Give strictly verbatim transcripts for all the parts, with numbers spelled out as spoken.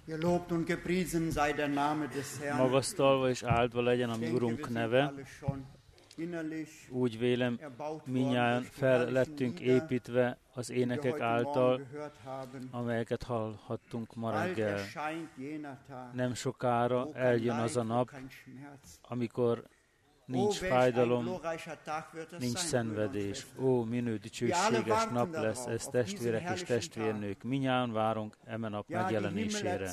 Magasztalva és áldva legyen a mi Urunk neve. Úgy vélem, mindnyájan fel lettünk építve az énekek által, amelyeket hallhattunk ma reggel. Nem sokára eljön az a nap, amikor nincs fájdalom, nincs szenvedés. Ó, minő dicsőséges nap lesz ez, testvérek és testvérnők. Mindnyájan várunk eme nap megjelenésére.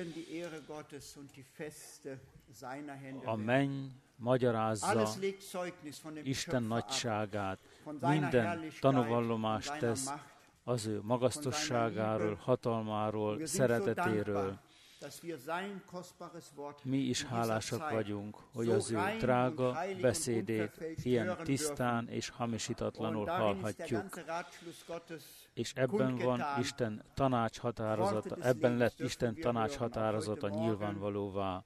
A menny magyarázza Isten nagyságát, minden tanúvallomást tesz az ő magasztosságáról, hatalmáról, szeretetéről. Mi is hálásak vagyunk, hogy az ő drága beszédét ilyen tisztán és hamisítatlanul hallhatjuk. És ebben van Isten tanácshatározata, ebben lett Isten tanácshatározata nyilvánvalóvá.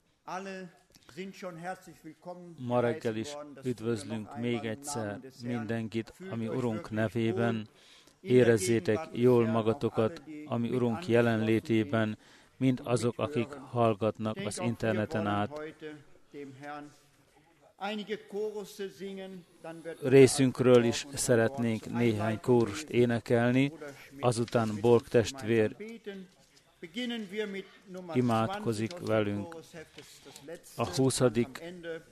Ma reggel is üdvözlünk még egyszer mindenkit, ami Urunk nevében. Érezzétek jól magatokat, ami Urunk jelenlétében, mind azok, akik hallgatnak az interneten át. Részünkről is szeretnénk néhány kórust énekelni, azután Borg testvér imádkozik velünk. A huszadik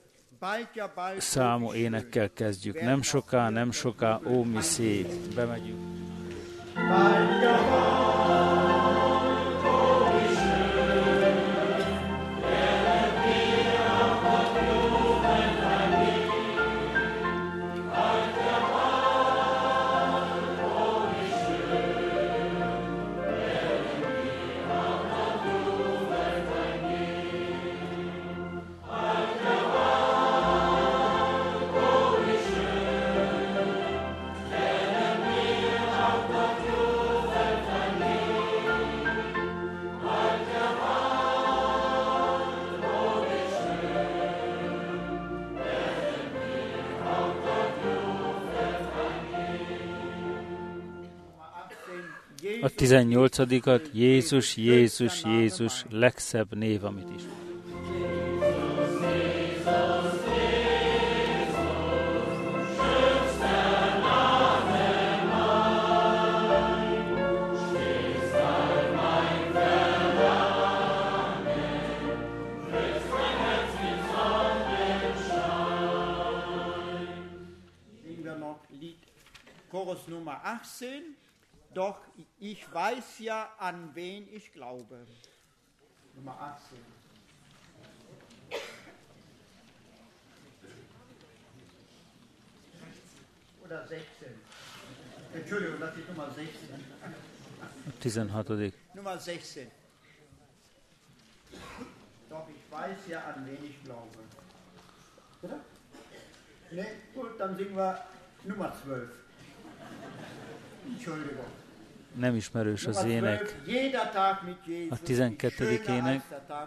számú énekkel kezdjük. Nem soká, nem soká, ó mi szép. Bemegyünk. A tizennyolcadikat Jézus, Jézus, Jézus, legszebb név, amit is. Chorus Nummer achtzehn. Doch ich weiß ja, an wen ich glaube. Nummer achtzehn. Oder sechzehn. Entschuldigung, das ist Nummer sechzehn. tizenhatodik. Nummer sechzehn. Doch ich weiß ja, an wen ich glaube. Oder? Ne, gut, dann singen wir Nummer zwölf. Entschuldigung. Nem ismerős az ének. A tizenkettedik ének.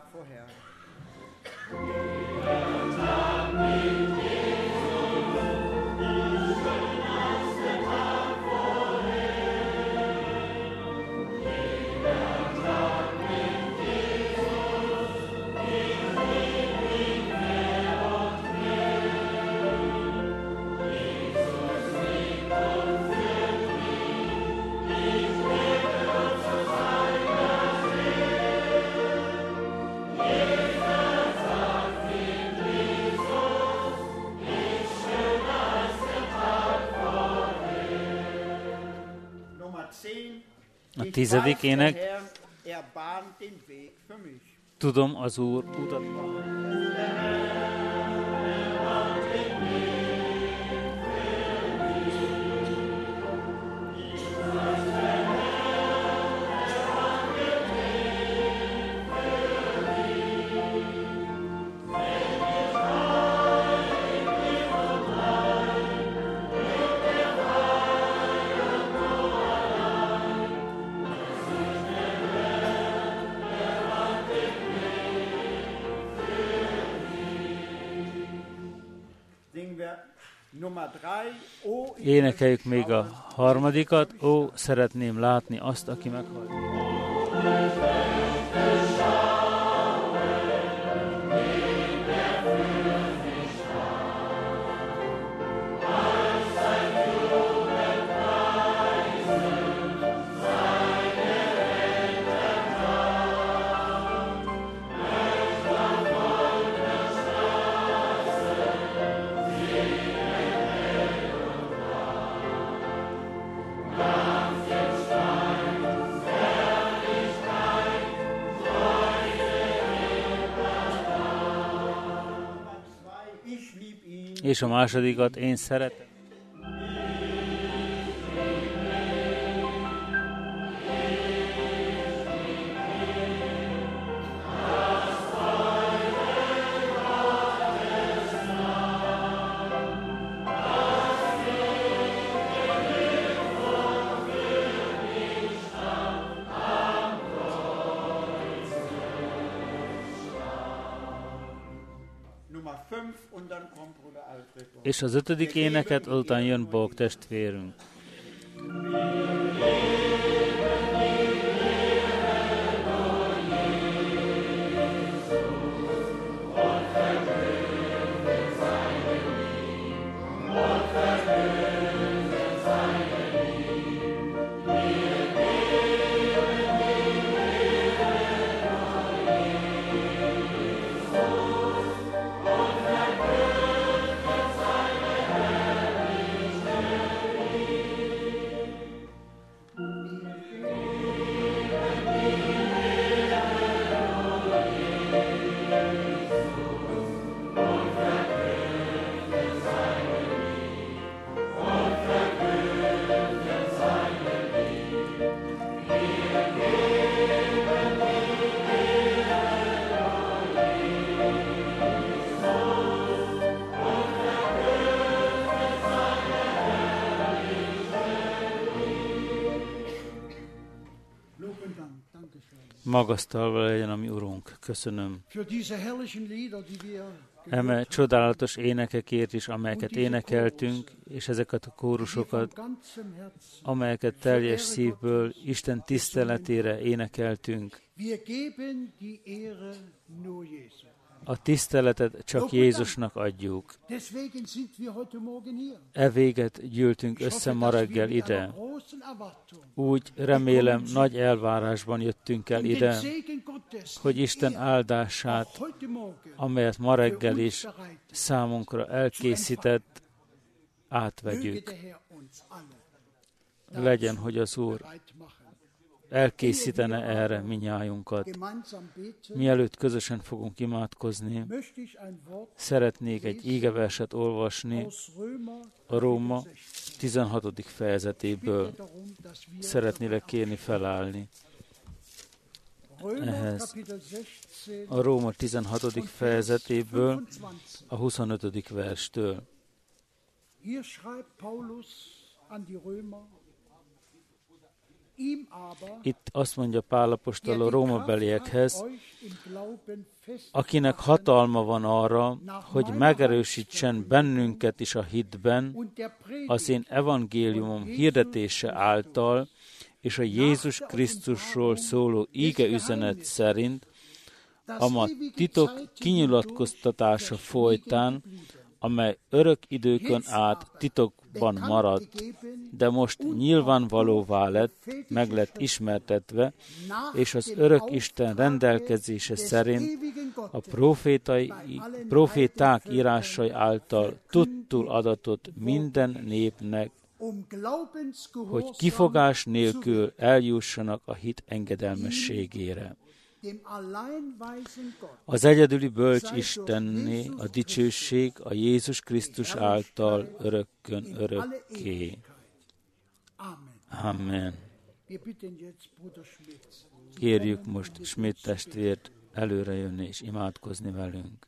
A tizedik ének. Tudom, az Úr utat. Énekeljük még a harmadikat. Ó, szeretném látni azt, aki meghalt. És a másodikat én szeretem. És az ötödik éneket, után jön Bóg testvérünk. Magasztalva legyen a mi Urunk. Köszönöm. Eme csodálatos énekekért is, amelyeket énekeltünk, és ezeket a kórusokat, amelyeket teljes szívből Isten tiszteletére énekeltünk. A tiszteletet csak Jézusnak adjuk. E véget gyűltünk össze ma reggel ide. Úgy remélem, nagy elvárásban jöttünk el ide, hogy Isten áldását, amelyet ma reggel is számunkra elkészített, átvegyük. Legyen, hogy az Úr elkészítene erre minnyájunkat. Mielőtt közösen fogunk imádkozni, szeretnék egy ígeverset olvasni a Róma tizenhatodik fejezetéből. Szeretnélek kérni felállni ehhez. A Róma tizenhatodik fejezetéből, a huszonötödik verstől. Itt azt mondja Pál apostol a rómabeliekhez, akinek hatalma van arra, hogy megerősítsen bennünket is a hitben, az én evangéliumom hirdetése által, és a Jézus Krisztusról szóló íge üzenet szerint, ama titok kinyilatkoztatása folytán, amely örök időkön át titokban maradt, de most nyilvánvalóvá lett, meg lett ismertetve, és az örök Isten rendelkezése szerint a profétai, proféták írásai által tudtul adatott minden népnek, hogy kifogás nélkül eljussanak a hit engedelmességére. Az egyedüli bölcs Istenné a dicsőség a Jézus Krisztus által örökkön örökké. Amen. Kérjük most Schmidt testvért előre jönni és imádkozni velünk.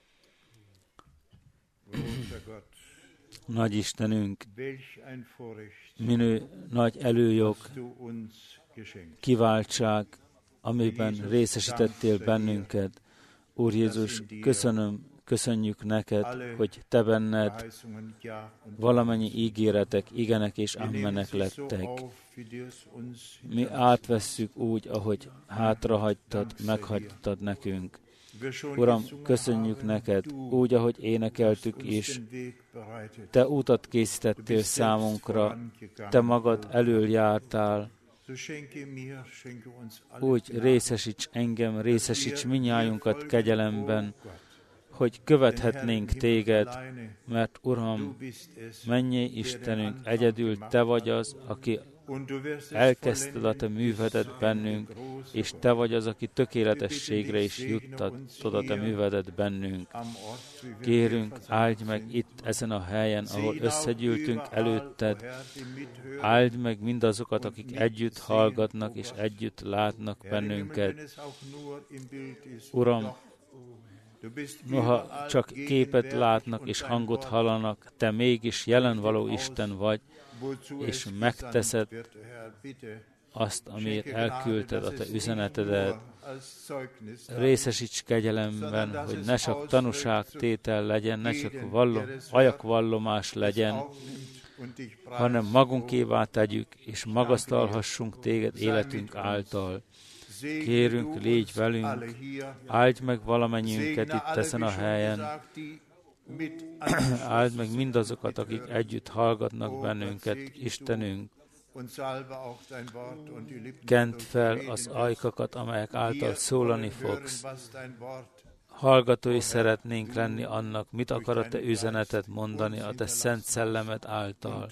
Nagy Istenünk, minő nagy előjog, kiváltság, amiben részesítettél bennünket. Úr Jézus, köszönöm, köszönjük neked, hogy te benned valamennyi ígéretek, igenek és ammenek lettek. Mi átvesszük úgy, ahogy hátrahagytad, meghagytad nekünk. Uram, köszönjük neked, úgy, ahogy énekeltük is. Te útat készítettél számunkra, te magad elől jártál. Úgy részesíts engem, részesíts minnyájunkat kegyelemben, hogy követhetnénk téged, mert Uram, mennyei Istenünk, egyedül te vagy az, aki elkezdted a te művedet bennünk, és te vagy az, aki tökéletességre is juttatod a te művedet bennünk. Kérünk, áldj meg itt ezen a helyen, ahol összegyűltünk előtted, áldj meg mindazokat, akik együtt hallgatnak és együtt látnak bennünket. Uram, noha csak képet látnak és hangot hallanak, te mégis jelenvaló Isten vagy, és megteszed azt, amiért elküldted a te üzenetedet. Részesíts kegyelemben, hogy ne csak tanúságtétel legyen, ne csak vallom, ajakvallomás legyen, hanem magunkévá tegyük, és magasztalhassunk téged életünk által. Kérünk, légy velünk, áldj meg valamennyiünket itt ezen a helyen, áld meg mindazokat, akik együtt hallgatnak bennünket, Istenünk. Kent fel az ajkakat, amelyek által szólani fogsz. Hallgatói szeretnénk lenni annak, mit akar a te üzenetet mondani a te szent szellemed által.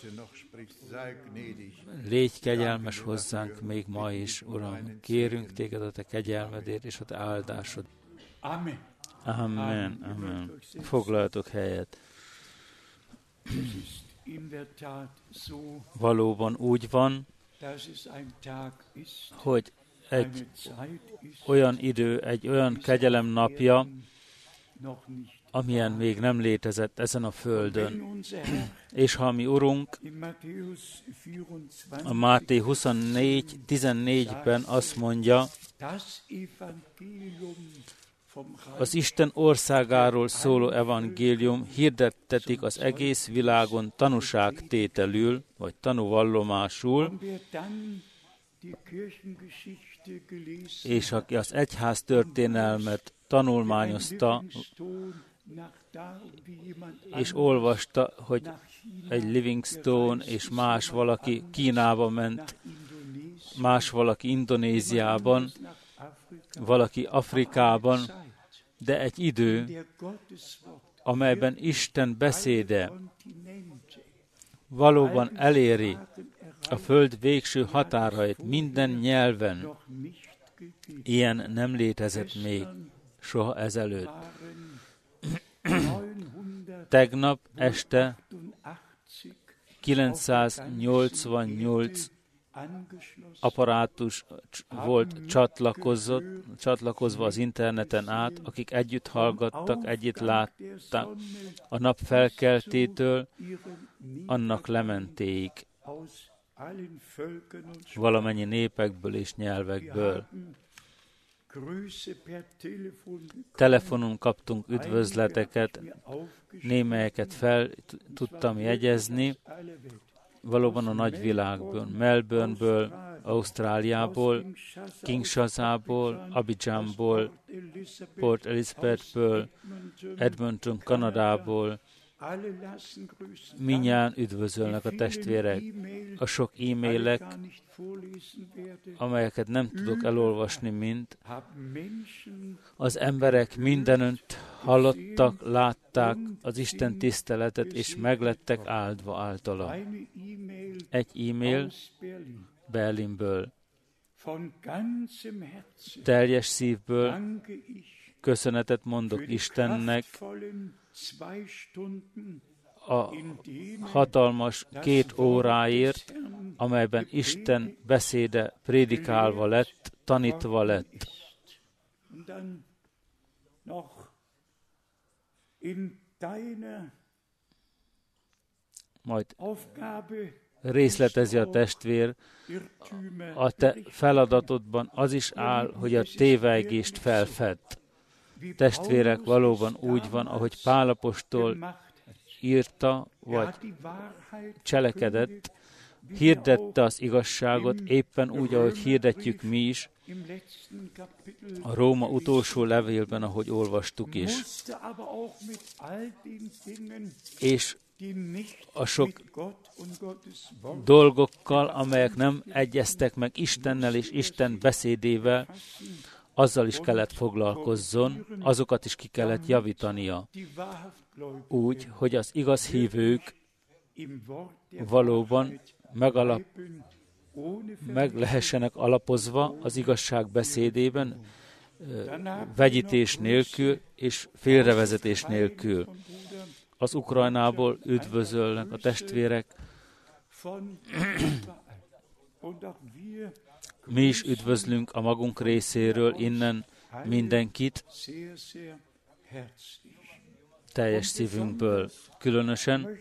Légy kegyelmes hozzánk még ma is, Uram. Kérünk téged a te kegyelmedért és a te áldásod. Amen. Amen. Amen. Foglaljatok helyet. Valóban úgy van, hogy egy olyan idő, egy olyan kegyelem napja, amilyen még nem létezett ezen a földön. És ha mi Urunk a Máté huszonnégy tizennégyben azt mondja, az Isten országáról szóló evangélium hirdettetik az egész világon tanúságtételül, vagy tanúvallomásul, és aki az egyház történelmet tanulmányozta, és olvasta, hogy egy Livingstone és más valaki Kínába ment, más valaki Indonéziában, valaki Afrikában, de egy idő, amelyben Isten beszéde valóban eléri a föld végső határait minden nyelven. Ilyen nem létezett még soha ezelőtt. Tegnap este kilencszáznyolcvannyolc apparátus volt csatlakozott, csatlakozva az interneten át, akik együtt hallgattak, együtt látták a nap felkeltétől annak lementéig, valamennyi népekből és nyelvekből. Telefonon kaptunk üdvözleteket, némelyeket fel tudtam jegyezni, valóban a nagyvilágból, Melbourneből, Ausztráliából, Kinshasából, Abidjanból, Port Elizabethből, Edmonton, Kanadából. Mindjárt üdvözölnek a testvérek. A sok e-mailek, amelyeket nem tudok elolvasni mind, az emberek mindenütt hallottak, látták az Isten tiszteletet, és meglettek áldva általa. Egy e-mail Berlinből. Teljes szívből köszönetet mondok Istennek a hatalmas két óráért, amelyben Isten beszéde prédikálva lett, tanítva lett. Majd részletezi a testvér, a te feladatodban az is áll, hogy a tévejgést felfedd. Testvérek, valóban úgy van, ahogy Pál apostol írta, vagy cselekedett, hirdette az igazságot, éppen úgy, ahogy hirdetjük mi is, a Róma utolsó levélben, ahogy olvastuk is. És a sok dolgokkal, amelyek nem egyeztek meg Istennel és Isten beszédével, azzal is kellett foglalkozzon, azokat is ki kellett javítania. Úgy, hogy az igaz hívők valóban megalap, meg lehessenek alapozva az igazság beszédében, vegyítés nélkül és félrevezetés nélkül. Az Ukrajnából üdvözölnek a testvérek. Mi is üdvözlünk a magunk részéről innen mindenkit teljes szívünkből. Különösen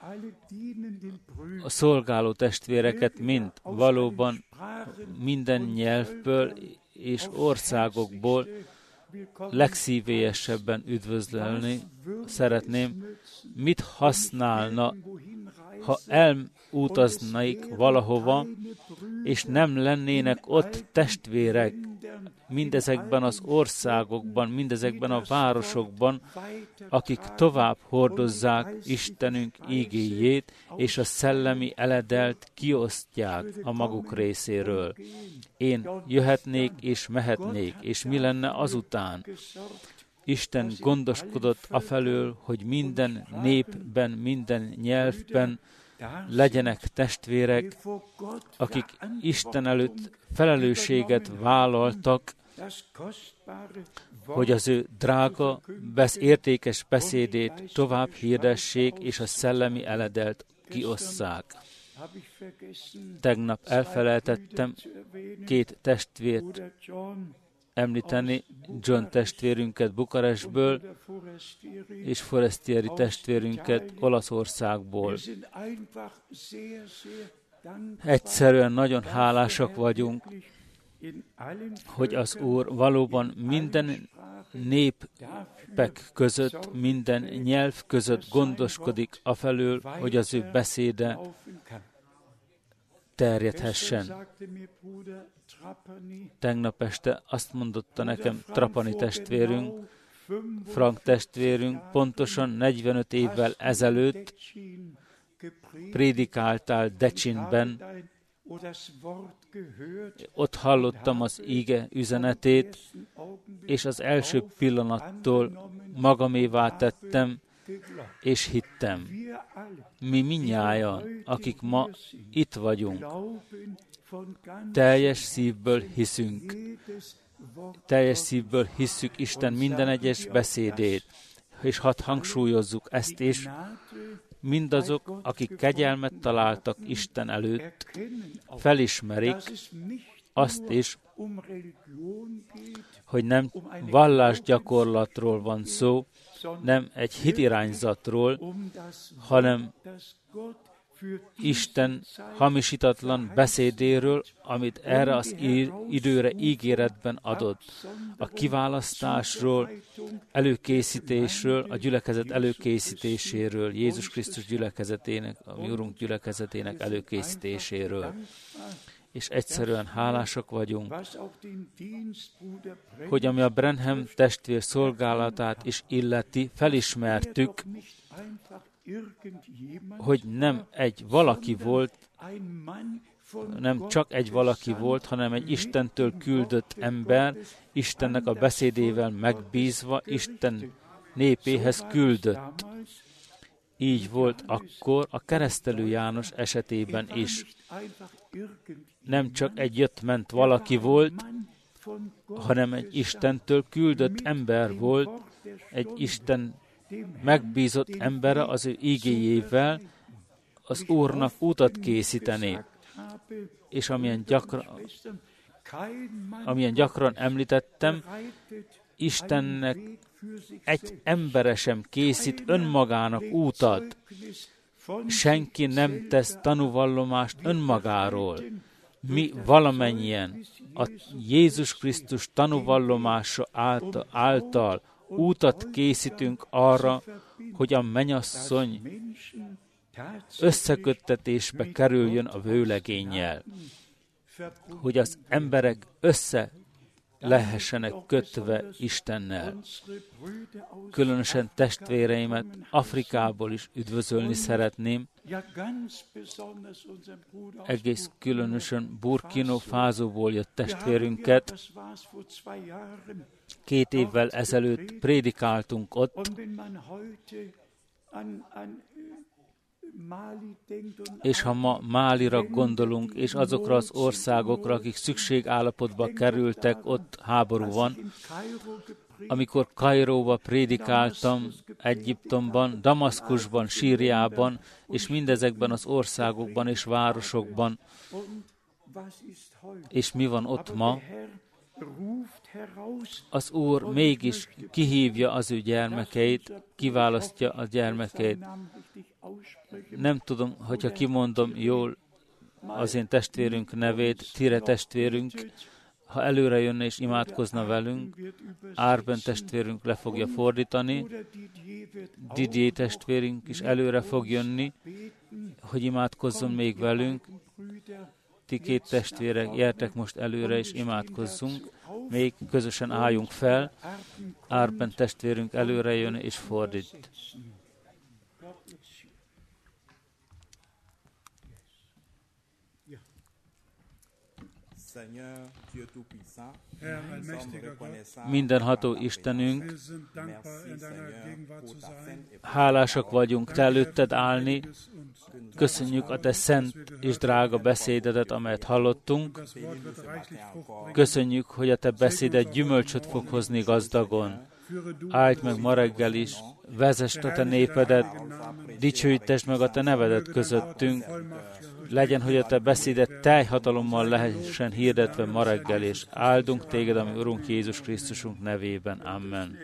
a szolgáló testvéreket mind valóban minden nyelvből és országokból legszívélyesebben üdvözlölni szeretném, mit használna, ha elutaznaik valahova, és nem lennének ott testvérek mindezekben az országokban, mindezekben a városokban, akik tovább hordozzák Istenünk ígéjét, és a szellemi eledelt kiosztják a maguk részéről. Én jöhetnék és mehetnék, és mi lenne azután? Isten gondoskodott afelől, hogy minden népben, minden nyelvben legyenek testvérek, akik Isten előtt felelősséget vállaltak, hogy az ő drága, besz, értékes beszédét tovább hirdessék, és a szellemi eledelt kiosszák. Tegnap elfelejtettem két testvért említeni, John testvérünket Bukarestből, és Forestieri testvérünket Olaszországból. Egyszerűen nagyon hálásak vagyunk, hogy az Úr valóban minden népek között, minden nyelv között gondoskodik afelől, hogy az ő beszéde terjedhessen. Tegnap este azt mondotta nekem Trapani testvérünk, Frank testvérünk, pontosan negyvenöt évvel ezelőtt prédikáltál Decsinben, ott hallottam az íge üzenetét, és az első pillanattól magamévá tettem, és hittem. Mi mindnyájan, akik ma itt vagyunk, teljes szívből hiszünk, teljes szívből hisszük Isten minden egyes beszédét, és hadd hangsúlyozzuk ezt is, mindazok, akik kegyelmet találtak Isten előtt, felismerik azt is, hogy nem vallásgyakorlatról van szó, nem egy hitirányzatról, hanem Isten hamisítatlan beszédéről, amit erre az időre ígéretben adott. A kiválasztásról, előkészítésről, a gyülekezet előkészítéséről, Jézus Krisztus gyülekezetének, a mi Urunk gyülekezetének előkészítéséről. És egyszerűen hálásak vagyunk, hogy ami a Branham testvér szolgálatát is illeti, felismertük, hogy nem egy valaki volt, nem csak egy valaki volt, hanem egy Istentől küldött ember, Istennek a beszédével megbízva, Isten népéhez küldött. Így volt akkor a Keresztelő János esetében is. Nem csak egy jött-ment valaki volt, hanem egy Istentől küldött ember volt, egy Isten megbízott embere az ő ígéjével az Úrnak utat készíteni. És amilyen gyakran, amilyen gyakran említettem, Istennek egy embere sem készít önmagának útat. Senki nem tesz tanúvallomást önmagáról. Mi valamennyien a Jézus Krisztus tanúvallomása által, által útat készítünk arra, hogy a mennyasszony összeköttetésbe kerüljön a vőlegénnyel, hogy az emberek össze lehessenek kötve Istennel. Különösen testvéreimet Afrikából is üdvözölni szeretném, egész különösen Burkina Fasóból jött testvérünket. Két évvel ezelőtt prédikáltunk ott, És ha ma Málira gondolunk, és azokra az országokra, akik szükségállapotba kerültek, ott háború van, amikor Kairóba prédikáltam, Egyiptomban, Damaszkusban, Síriában, és mindezekben az országokban és városokban, és mi van ott ma? Az Úr mégis kihívja az ő gyermekeit, kiválasztja a gyermekeit. Nem tudom, hogyha kimondom jól az én testvérünk nevét, Tire testvérünk, ha előre jönne és imádkozna velünk, Árben testvérünk le fogja fordítani, Didier testvérünk is előre fog jönni, hogy imádkozzon még velünk. Ti két testvérek, gyertek most előre és imádkozzunk, még közösen álljunk fel, Árben testvérünk előre jön és fordít. Mindenható Istenünk, hálásak vagyunk Te előtted állni, köszönjük a Te szent és drága beszédedet, amelyet hallottunk. Köszönjük, hogy a Te beszéded gyümölcsöt fog hozni gazdagon. Áldj meg ma reggel is, vezesd a Te népedet, dicsőítesd meg a Te nevedet közöttünk. Legyen, hogy a Te beszédet teljhatalommal lehessen hirdetve ma reggel, és áldunk Téged, ami Urunk Jézus Krisztusunk nevében. Amen.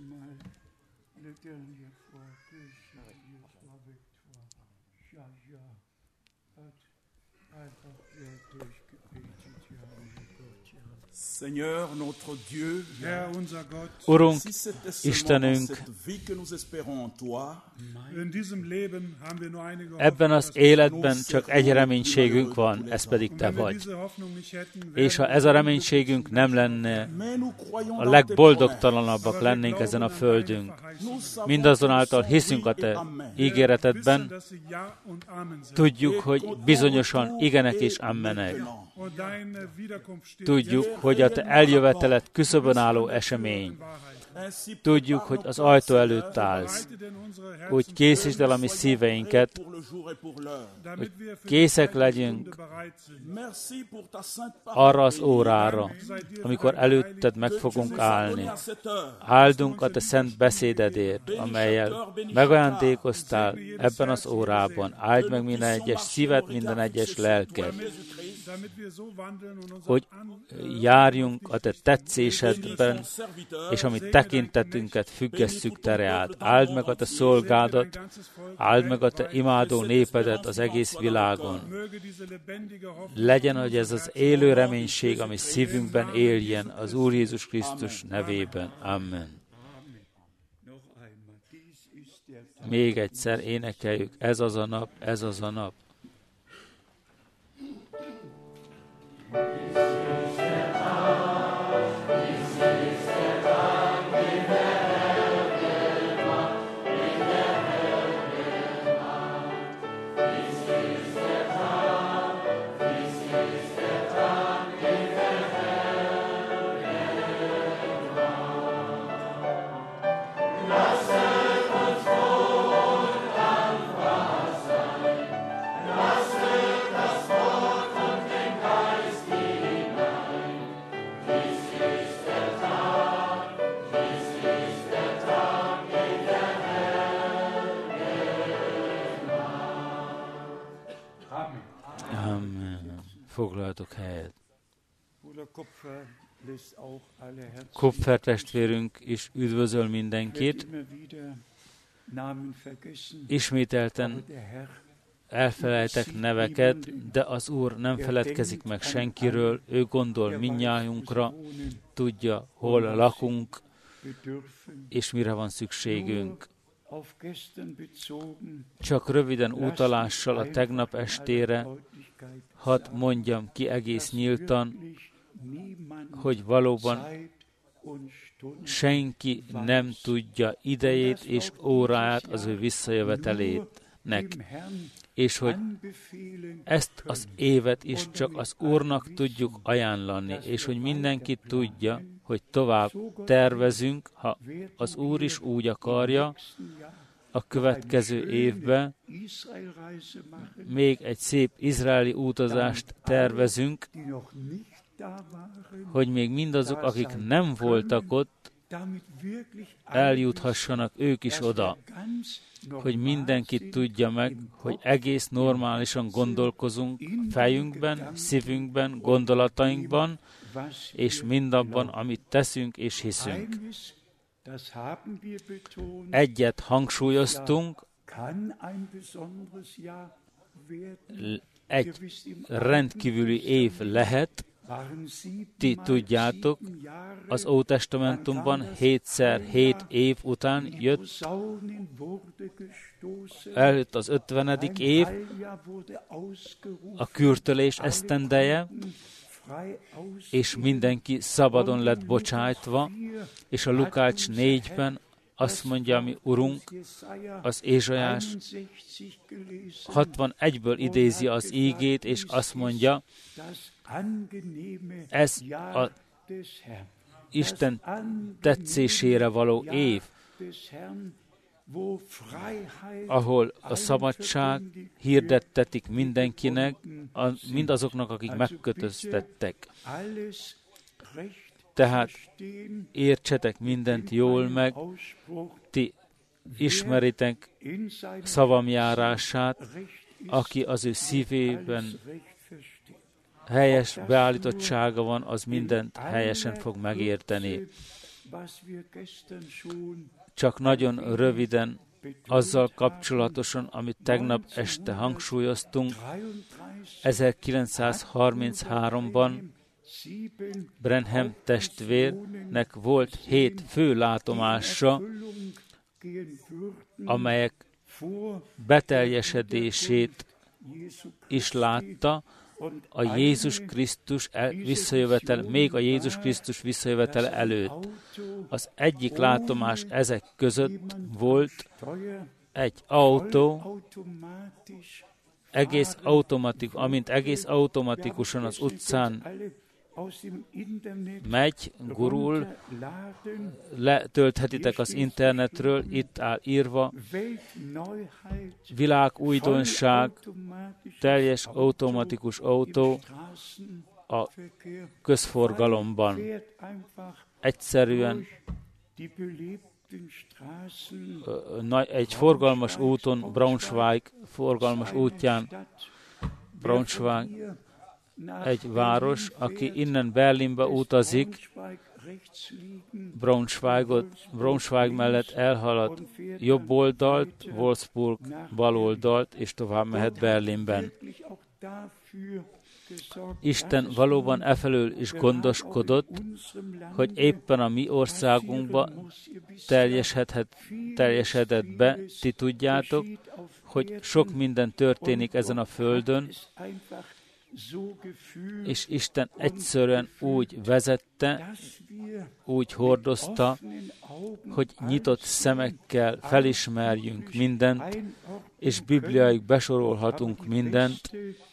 Urunk, Istenünk, ebben az életben csak egy reménységünk van, ez pedig Te vagy. És ha ez a reménységünk nem lenne, a legboldogtalanabbak lennénk ezen a földünk. Mindazonáltal hiszünk a Te ígéretedben, tudjuk, hogy bizonyosan igenek és ammenek. Tudjuk, hogy a Te eljöveteled küszöbön álló esemény. Tudjuk, hogy az ajtó előtt állsz. Úgy készítsd el a mi szíveinket, hogy készek legyünk arra az órára, amikor előtted meg fogunk állni. Áldunk a Te szent beszédedért, amellyel megajándékoztál ebben az órában. Áld meg minden egyes szívet, minden egyes lelket, hogy járjunk a Te tetszésedben, és a mi tekintetünket függesszük Te reád. Áld meg a Te szolgádat, áld meg a Te imádó népedet az egész világon. Legyen, hogy ez az élő reménység, ami szívünkben éljen, az Úr Jézus Krisztus nevében. Amen. Még egyszer énekeljük, ez az a nap, ez az a nap. Foglaltok helyet. Kupfer testvérünk is üdvözöl mindenkit. Ismételten elfelejtek neveket, de az Úr nem feledkezik meg senkiről, ő gondol mindnyájunkra, tudja, hol lakunk, és mire van szükségünk. Csak röviden utalással a tegnap estére, hadd mondjam ki egész nyíltan, hogy valóban senki nem tudja idejét és óráját az ő visszajövetelének, és hogy ezt az évet is csak az Úrnak tudjuk ajánlani, és hogy mindenki tudja, hogy tovább tervezünk, ha az Úr is úgy akarja, a következő évben még egy szép izraeli utazást tervezünk, hogy még mindazok, akik nem voltak ott, eljuthassanak ők is oda, hogy mindenki tudja meg, hogy egész normálisan gondolkozunk fejünkben, szívünkben, gondolatainkban, és mindabban, amit teszünk és hiszünk. Egyet hangsúlyoztunk, egy rendkívüli év lehet. Ti tudjátok, az Ótestamentumban hétszer hét év után jött, eljött az ötvenedik év, a kürtölés esztendeje, és mindenki szabadon lett bocsájtva, és a Lukács négyben azt mondja, mi Urunk, az Ézsaiás hatvanegyből idézi az ígét, és azt mondja, ez a Isten tetszésére való év, ahol a szabadság hirdettetik mindenkinek, a, mindazoknak, akik megkötöztettek. Tehát értsetek mindent jól meg, ti ismeritek szavam járását, aki az ő szívében helyes beállítottsága van, az mindent helyesen fog megérteni. Csak nagyon röviden azzal kapcsolatosan, amit tegnap este hangsúlyoztunk, ezerkilencszázharmincháromban Branham testvérnek volt hét fő látomása, amelyek beteljesedését is látta, a Jézus Krisztus visszajövetel, még a Jézus Krisztus visszajövetel előtt. Az egyik látomás ezek között volt egy autó, egész automatik, amint egész automatikusan az utcán megy, gurul, letölthetitek az internetről, itt áll írva, világújdonság, teljes automatikus autó a közforgalomban. Egyszerűen egy forgalmas úton, Braunschweig forgalmas útján, Braunschweig egy város, aki innen Berlinbe utazik, Braunschweigot, Braunschweig mellett elhalad jobb oldalt, Wolfsburg bal oldalt, és tovább mehet Berlinben. Isten valóban efelől is gondoskodott, hogy éppen a mi országunkba teljesedett be, ti tudjátok, hogy sok minden történik ezen a földön, és Isten egyszerűen úgy vezette, úgy hordozta, hogy nyitott szemekkel felismerjünk mindent, és Bibliáig besorolhatunk mindent,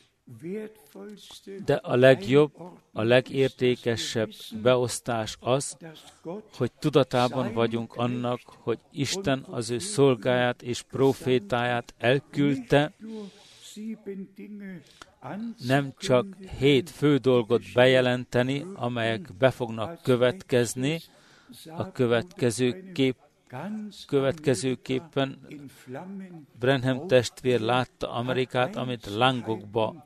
de a legjobb, a legértékesebb beosztás az, hogy tudatában vagyunk annak, hogy Isten az ő szolgáját és profétáját elküldte, nem csak hét fő dolgot bejelenteni, amelyek be fognak következni, a következő kép, következőképpen Branham testvér látta Amerikát, amit lángokba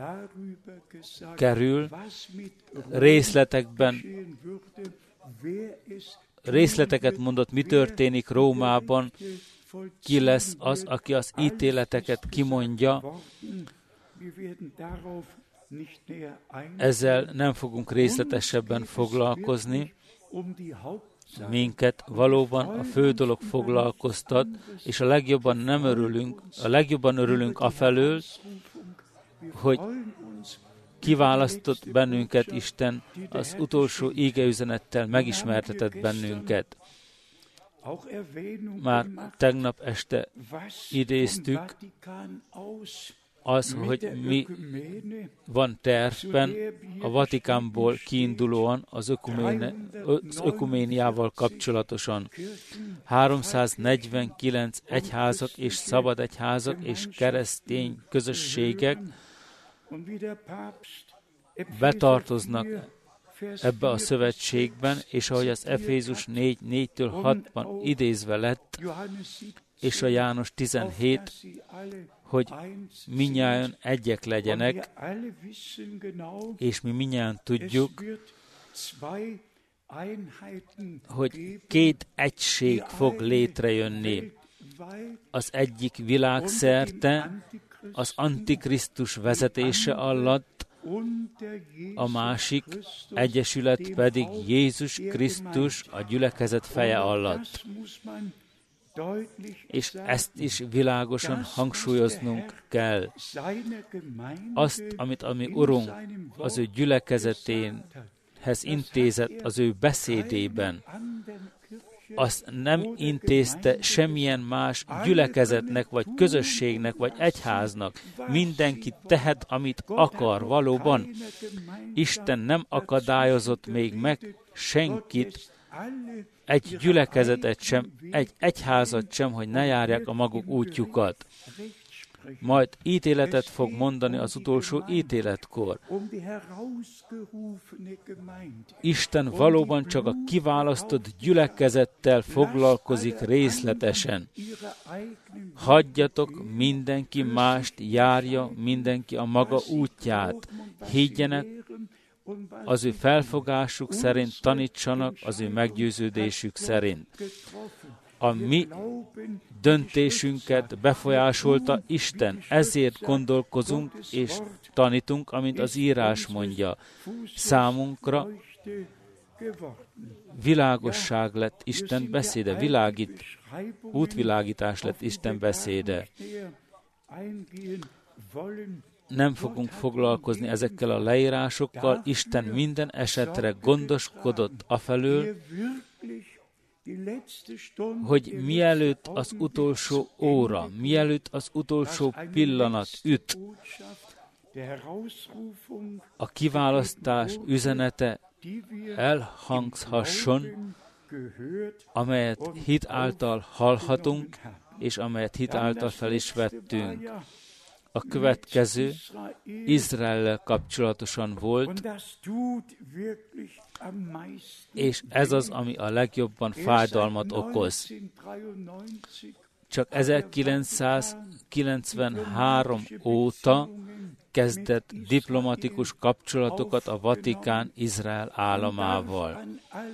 kerül, részletekben, részleteket mondott, mi történik Rómában, ki lesz az, aki az ítéleteket kimondja. Ezzel nem fogunk részletesebben foglalkozni. Minket valóban a fő dolog foglalkoztat, és a legjobban nem örülünk, a legjobban örülünk afelől, hogy kiválasztott bennünket Isten, az utolsó ígeüzenettel megismertetett bennünket. Már tegnap este idéztük, az, hogy mi van tervben a Vatikánból kiindulóan az, ökuméne, az ökuméniával kapcsolatosan. háromszáznegyvenkilenc egyházak és szabad egyházak és keresztény közösségek betartoznak ebbe a szövetségben, és ahogy az Efézus négy négytől hatban idézve lett, és a János tizenhét, hogy mindnyájan egyek legyenek, és mi mindnyájan tudjuk, hogy két egység fog létrejönni. Az egyik világszerte, az Antikrisztus vezetése alatt, a másik egyesület pedig Jézus Krisztus a gyülekezet feje alatt. És ezt is világosan hangsúlyoznunk kell. Azt, amit a mi Urunk az ő gyülekezeténhez intézett az ő beszédében, azt nem intézte semmilyen más gyülekezetnek, vagy közösségnek, vagy egyháznak. Mindenki tehet, amit akar valóban. Isten nem akadályozott még meg senkit, egy gyülekezetet sem, egy egyházat sem, hogy ne járják a maguk útjukat. Majd ítéletet fog mondani az utolsó ítéletkor. Isten valóban csak a kiválasztott gyülekezettel foglalkozik részletesen. Hagyjatok mindenki mást, járja mindenki a maga útját. Higgyenek, az ő felfogásuk szerint tanítsanak, az ő meggyőződésük szerint. A mi döntésünket befolyásolta Isten, ezért gondolkozunk és tanítunk, amint az írás mondja. Számunkra világosság lett Isten beszéde, világít, útvilágítás lett Isten beszéde. Nem fogunk foglalkozni ezekkel a leírásokkal, Isten minden esetre gondoskodott afelől, hogy mielőtt az utolsó óra, mielőtt az utolsó pillanat üt, a kiválasztás üzenete elhangzhasson, amelyet hit által hallhatunk, és amelyet hit által fel is vettünk. A következő Izraellel kapcsolatosan volt, és ez az, ami a legjobban fájdalmat okoz. Csak ezerkilencszázkilencvenhárom óta kezdett diplomatikus kapcsolatokat a Vatikán Izrael államával.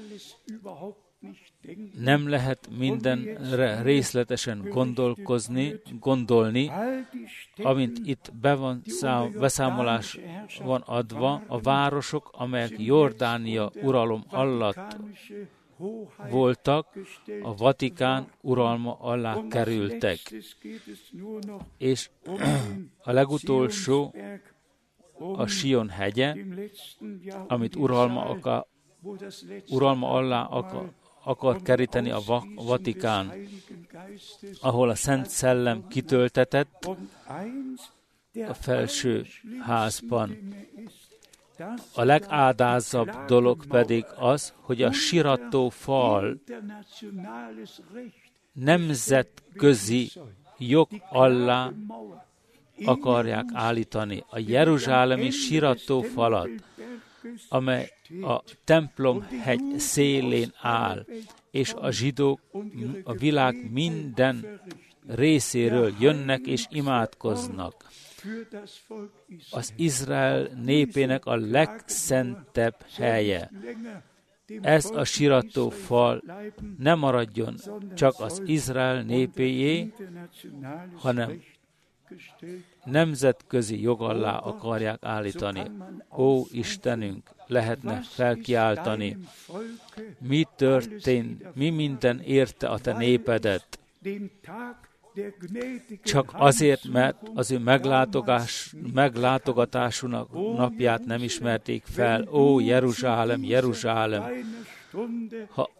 Nem lehet mindenre részletesen gondolkozni, gondolni, amint itt be van szám, beszámolás van adva, a városok, amelyek Jordánia uralom alatt voltak, a Vatikán uralma alá kerültek. És a legutolsó a Sion hegye, amit uralma, akar, uralma alá akar, akar keríteni a Vatikán, ahol a Szent Szellem kitöltetett a felső házban. A legádázabb dolog pedig az, hogy a sirató fal nemzetközi jog alá akarják állítani. A jeruzsálemi sirató falat, amely a templom hegy szélén áll, és a zsidók a világ minden részéről jönnek és imádkoznak. Az Izrael népének a legszentebb helye. Ez a sirató fal nem maradjon csak az Izrael népéjé, hanem nemzetközi jog alá akarják állítani. Ó, Istenünk, lehetne felkiáltani, mi történt, mi minden érte a te népedet, csak azért, mert az ő meglátogatás, meglátogatásunak napját nem ismerték fel. Ó, Jeruzsálem, Jeruzsálem! Ha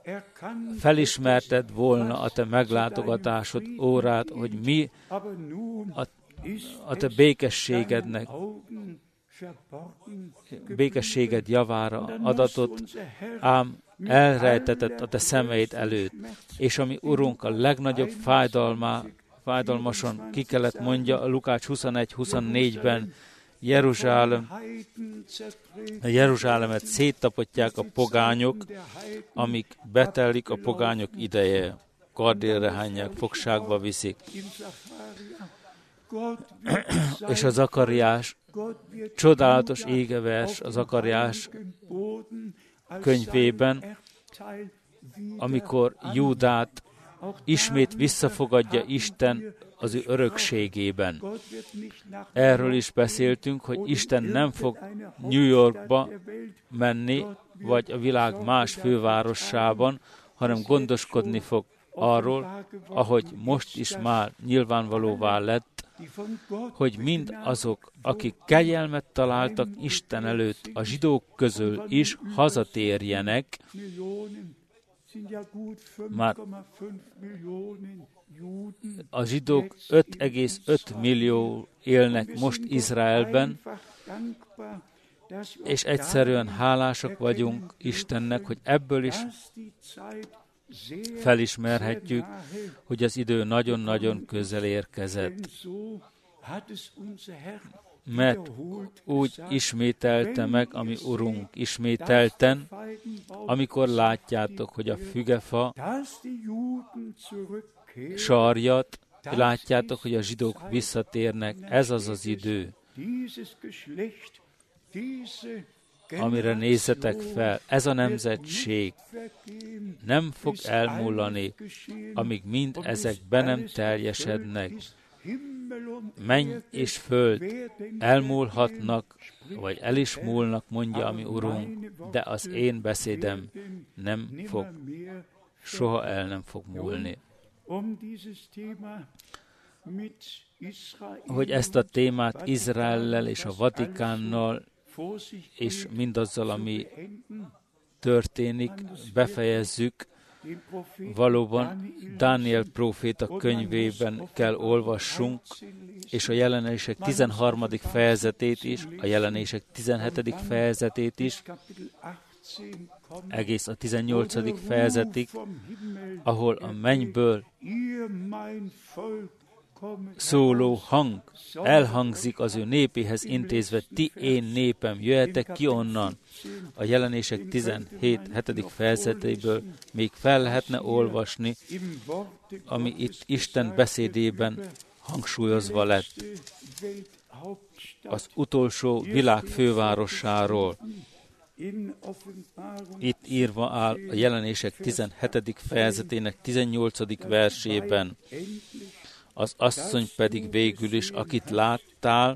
felismerted volna a te meglátogatásod órát, hogy mi a a te békességednek, békességed javára adatot, ám elrejtetett a te szemeid előtt, és ami Urunk a legnagyobb fájdalmá, fájdalmason ki kellett mondja a Lukács huszonegy huszonnégyben, Jeruzsálem, Jeruzsálemet széttapotják a pogányok, amik betelik a pogányok ideje, kardélre hányják, fogságba viszik. És a Zakariás, csodálatos égevers a Zakariás könyvében, amikor Júdát ismét visszafogadja Isten az ő örökségében. Erről is beszéltünk, hogy Isten nem fog New Yorkba menni, vagy a világ más fővárosában, hanem gondoskodni fog arról, ahogy most is már nyilvánvalóvá lett, hogy mind azok, akik kegyelmet találtak Isten előtt a zsidók közül is hazatérjenek, már a zsidók öt egész öt millió élnek most Izraelben, és egyszerűen hálásak vagyunk Istennek, hogy ebből is felismerhetjük, hogy az idő nagyon-nagyon közel érkezett. Mert úgy ismételte meg, ami Urunk ismételten, amikor látjátok, hogy a fügefa sarjat, látjátok, hogy a zsidók visszatérnek. Ez az az idő, amire nézzetek fel. Ez a nemzetség nem fog elmúlani, amíg mind ezek be nem teljesednek. Menny és föld elmúlhatnak, vagy el is múlnak, mondja a mi Urunk, de az én beszédem nem fog, soha el nem fog múlni. Hogy ezt a témát Izraellel és a Vatikánnal és mindazzal, ami történik, befejezzük, valóban Dániel próféta könyvében kell olvassunk, és a jelenések tizenharmadik fejezetét is, a jelenések tizenhetedik fejezetét is, egész a tizennyolcadik fejezetig, ahol a mennyből szóló hang elhangzik az ő népéhez intézve, ti én népem, jöjjetek ki onnan. A jelenések tizenhét hetedik fejezetéből még fel lehetne olvasni, ami itt Isten beszédében hangsúlyozva lett. Az utolsó világ fővárosáról. Itt írva áll a jelenések tizenhetedik fejezetének tizennyolcadik versében. Az asszony pedig végül is, akit láttál,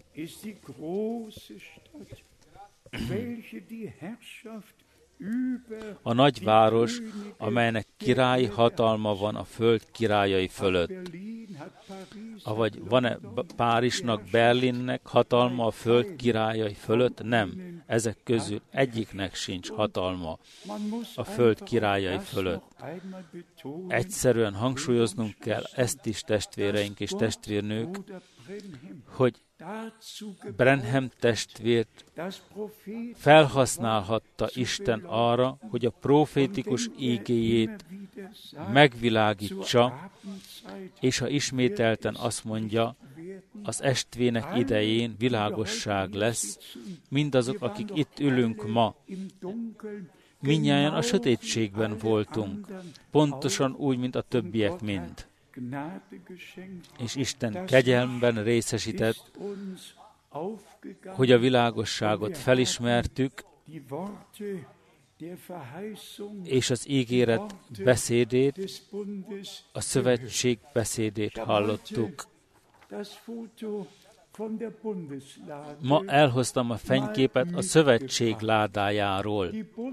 a nagyváros, amelynek királyi hatalma van a föld királyai fölött. Avagy van-e Párizsnak, Berlinnek hatalma a föld királyai fölött? Nem. Ezek közül egyiknek sincs hatalma a föld királyai fölött. Egyszerűen hangsúlyoznunk kell ezt is, testvéreink és testvérnők, hogy Branham testvért felhasználhatta Isten arra, hogy a profétikus ígéjét megvilágítsa, és ha ismételten azt mondja, az estvének idején világosság lesz, mindazok, akik itt ülünk ma, mindnyájan a sötétségben voltunk, pontosan úgy, mint a többiek mind. És Isten kegyelmben részesített, hogy a világosságot felismertük, és az ígéret beszédét, a szövetség beszédét hallottuk. Ma elhoztam a fényképet a szövetség ládájáról.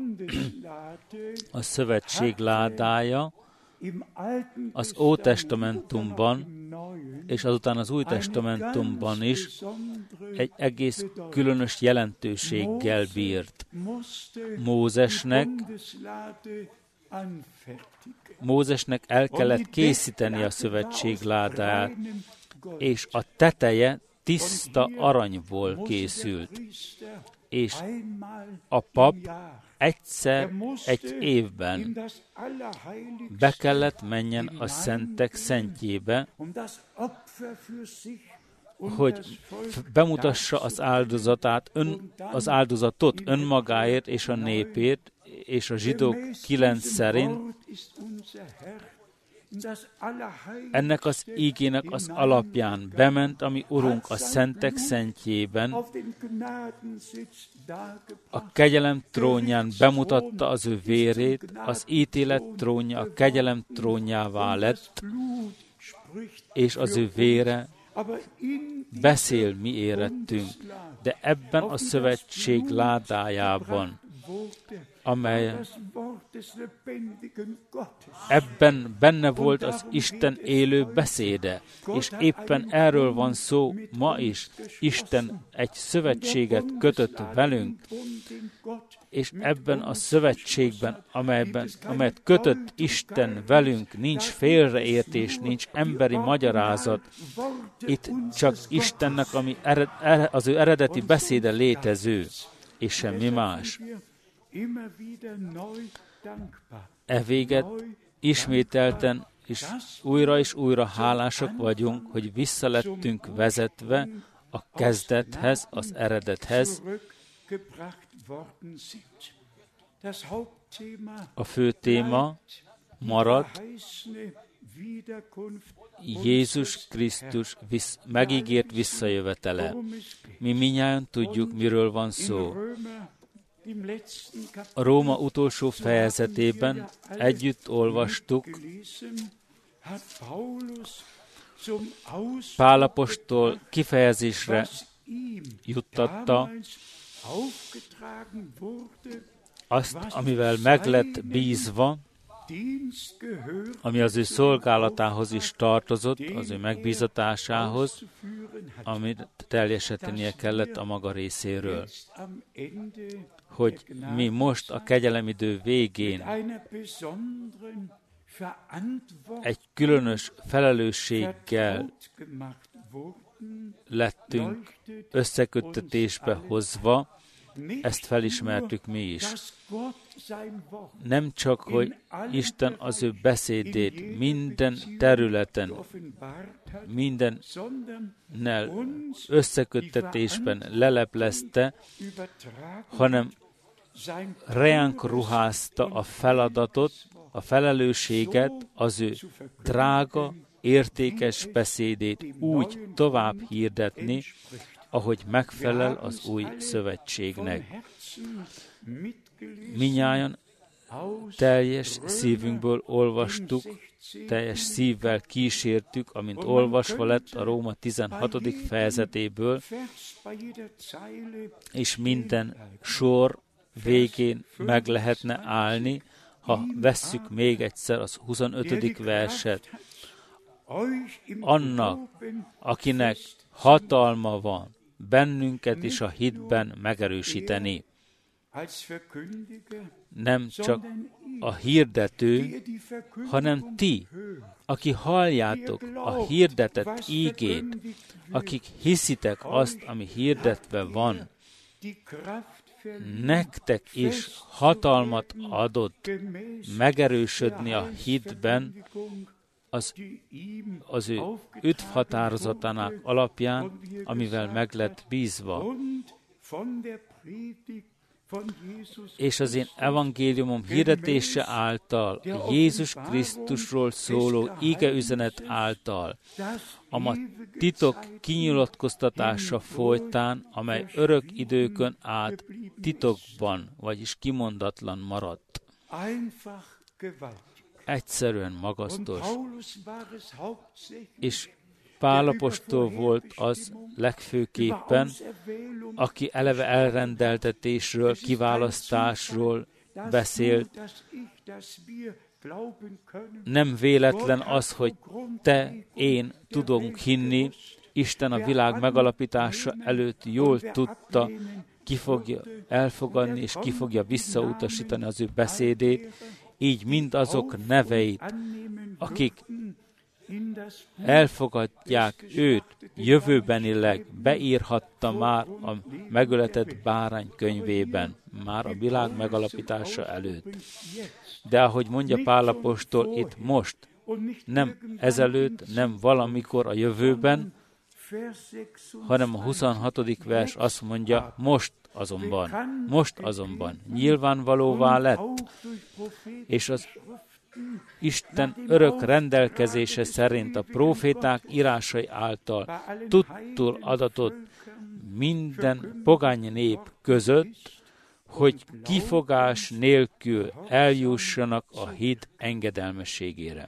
A szövetség ládája az Ótestamentumban, és azután az Új Testamentumban is egy egész különös jelentőséggel bírt. Mózesnek, Mózesnek el kellett készíteni a szövetség ládáját, és a teteje tiszta aranyból készült, és a pap egyszer egy évben be kellett menjen a szentek szentjébe, hogy bemutassa az áldozatát, ön, az áldozatot önmagáért és a népért, és a zsidók kilenc szerint ennek az ígének az alapján bement, ami Urunk a szentek szentjében, a kegyelem trónján bemutatta az ő vérét, az ítélet trónja a kegyelem trónjává lett, és az ő vére beszél mi érettünk, de ebben a szövetség ládájában, amely ebben benne volt az Isten élő beszéde, és éppen erről van szó ma is. Isten egy szövetséget kötött velünk, és ebben a szövetségben, amelyben, amelyet kötött Isten velünk, nincs félreértés, nincs emberi magyarázat. Itt csak Istennek, ami ered, az ő eredeti beszéde létező, és semmi más. E véget ismételten és újra és újra hálásak vagyunk, hogy visszalettünk vezetve a kezdethez, az eredethez. A fő téma marad Jézus Krisztus visz, megígért visszajövetele. Mi mindnyájan tudjuk, miről van szó. A Róma utolsó fejezetében együtt olvastuk, Pál apostol kifejezésre juttatta azt, amivel meg lett bízva, ami az ő szolgálatához is tartozott, az ő megbízatásához, amit teljesítenie kellett a maga részéről. Hogy mi most a kegyelemidő végén egy különös felelősséggel lettünk összeköttetésbe hozva, ezt felismertük mi is. Nem csak, hogy Isten az ő beszédét minden területen, mindennel összeköttetésben leleplezte, hanem reánk ruházta a feladatot, a felelősséget, az ő drága, értékes beszédét úgy tovább hirdetni, ahogy megfelel az új szövetségnek. Mindnyájan teljes szívünkből olvastuk, teljes szívvel kísértük, amint olvasva lett a Róma tizenhatodik fejezetéből, és minden sor végén meg lehetne állni, ha vesszük még egyszer az huszonötödik verset. Annak, akinek hatalma van, bennünket is a hitben megerősíteni. Nem csak a hirdető, hanem ti, aki halljátok a hirdetett ígét, akik hiszitek azt, ami hirdetve van, nektek is hatalmat adott megerősödni a hitben, az, az ő üdvhatározatának alapján, amivel meg lett bízva. És az én evangéliumom hirdetése által, Jézus Krisztusról szóló igeüzenet által, a titok kinyilatkoztatása folytán, amely örök időkön át titokban, vagyis kimondatlan maradt. Egyszerűen magasztos. És Pál apostol volt az legfőképpen, aki eleve elrendeltetésről, kiválasztásról beszélt. Nem véletlen az, hogy te, én tudunk hinni, Isten a világ megalapítása előtt jól tudta, ki fogja elfogadni és ki fogja visszautasítani az ő beszédét, így mind azok neveit, akik elfogadják őt, jövőbenileg beírhatta már a megöletett bárány könyvében, már a világ megalapítása előtt. De ahogy mondja Pál apostol, itt most, nem ezelőtt, nem valamikor a jövőben, hanem a huszonhatodik vers azt mondja, most azonban, most azonban nyilvánvalóvá lett, és az Isten örök rendelkezése szerint a próféták írásai által tudtul adatott minden pogány nép között, hogy kifogás nélkül eljussanak a hit engedelmességére.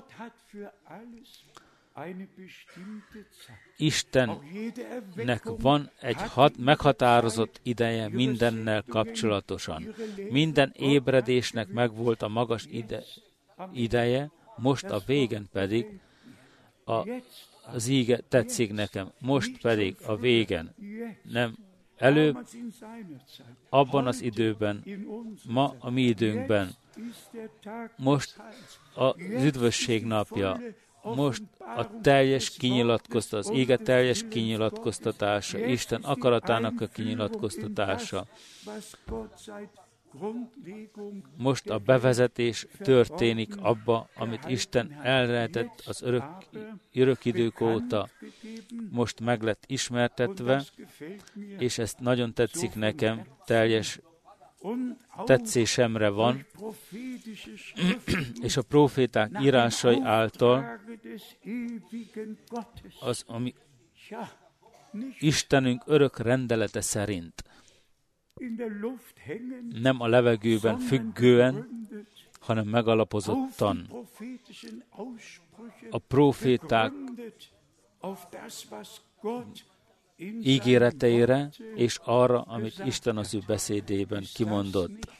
Istennek van egy hat, meghatározott ideje mindennel kapcsolatosan. Minden ébredésnek megvolt a magas ide, ideje, most a végen pedig a, az íge tetszik nekem, most pedig a végen, nem előbb, abban az időben, ma a mi időnkben, most az üdvösség napja, most a teljes kinyilatkoztatás, az ége teljes kinyilatkoztatása, Isten akaratának a kinyilatkoztatása. Most a bevezetés történik abba, amit Isten elrejtett az örök, örök idők óta. Most meg lett ismertetve, és ezt nagyon tetszik nekem, teljes tetszésemre van, és a próféták írásai által az, ami Istenünk örök rendelete szerint nem a levegőben függően, hanem megalapozottan a próféták ígéreteire és arra, amit Isten az ő beszédében kimondott.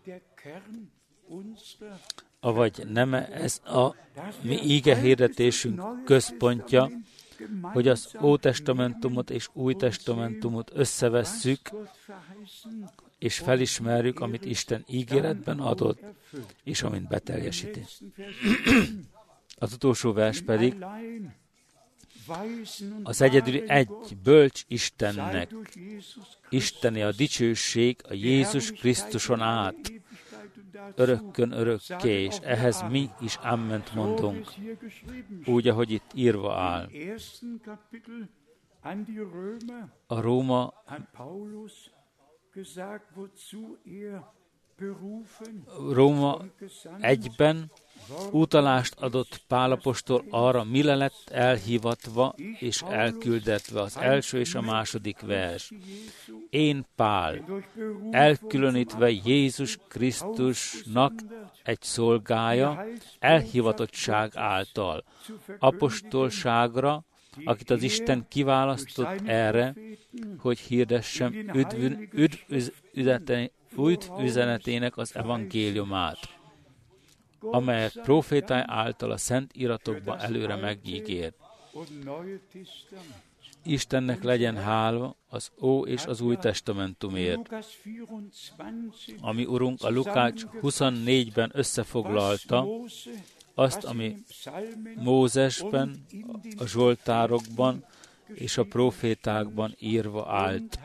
Avagy nem ez a mi ígehirdetésünk központja, hogy az Ótestamentumot és Új Testamentumot összevesszük, és felismerjük, amit Isten ígéretben adott, és amint beteljesíti. Az utolsó vers pedig az egyedül egy bölcs Istennek, Isteni a dicsőség a Jézus Krisztuson át, örökkön örökké, és ehhez mi is amment mondunk, úgy, ahogy itt írva áll. A Róma Róma egyben utalást adott Pál apostol arra, mire lett elhivatva és elküldetve, az első és a második vers. Én Pál, elkülönítve Jézus Krisztusnak egy szolgája, elhivatottság által, apostolságra, akit az Isten kiválasztott erre, hogy hirdessem üdv, üdv, üdv üzenetének az evangéliumát, amelyet prófétáj által a szent iratokban előre megígért. Istennek legyen hála az Ó és az Új Testamentumért, ami Urunk a Lukács huszonnégyben összefoglalta, azt, ami Mózesben, a Zsoltárokban és a prófétákban írva állt,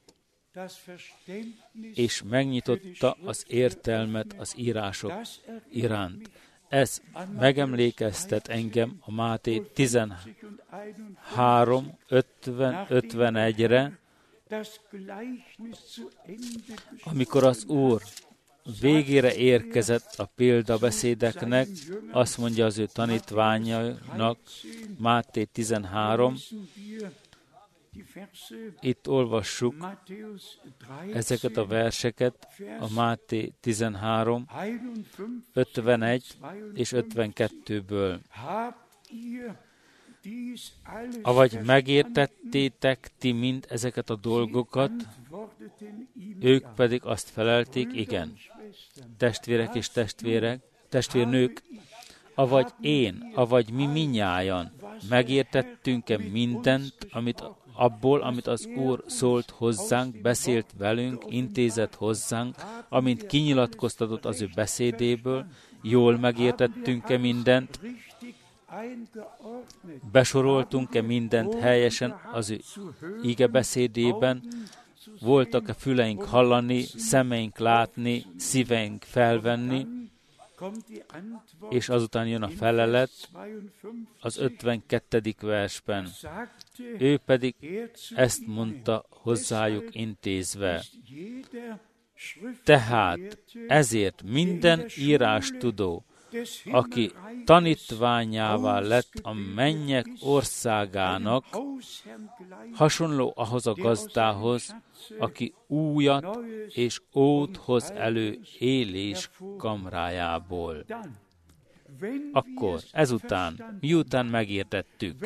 és megnyitotta az értelmet az írások iránt. Ez megemlékeztet engem a Máté tizenhárom ötven ötvenegyre, amikor az Úr végére érkezett a példabeszédeknek, azt mondja az ő tanítványainak, Máté tizenhárom, itt olvassuk ezeket a verseket, a Máté tizenhárom, ötvenegy és ötvenkettőből. Avagy megértettétek ti mind ezeket a dolgokat, ők pedig azt felelték, igen. Testvérek és testvérek, testvérnők, avagy én, avagy mi minnyájan megértettünk-e mindent, amit abból, amit az Úr szólt hozzánk, beszélt velünk, intézett hozzánk, amint kinyilatkoztatott az ő beszédéből, jól megértettünk-e mindent, Besoroltunk-e mindent helyesen az ő ígebeszédében? Voltak-e füleink hallani, szemeink látni, szíveink felvenni? És azután jön a felelet az ötvenkettedik versben. Ő pedig ezt mondta hozzájuk intézve. Tehát ezért minden írástudó, aki tanítványává lett a mennyek országának, hasonló ahhoz a gazdához, aki újat és ót hoz elő élés kamrájából. Akkor ezután, miután megértettük,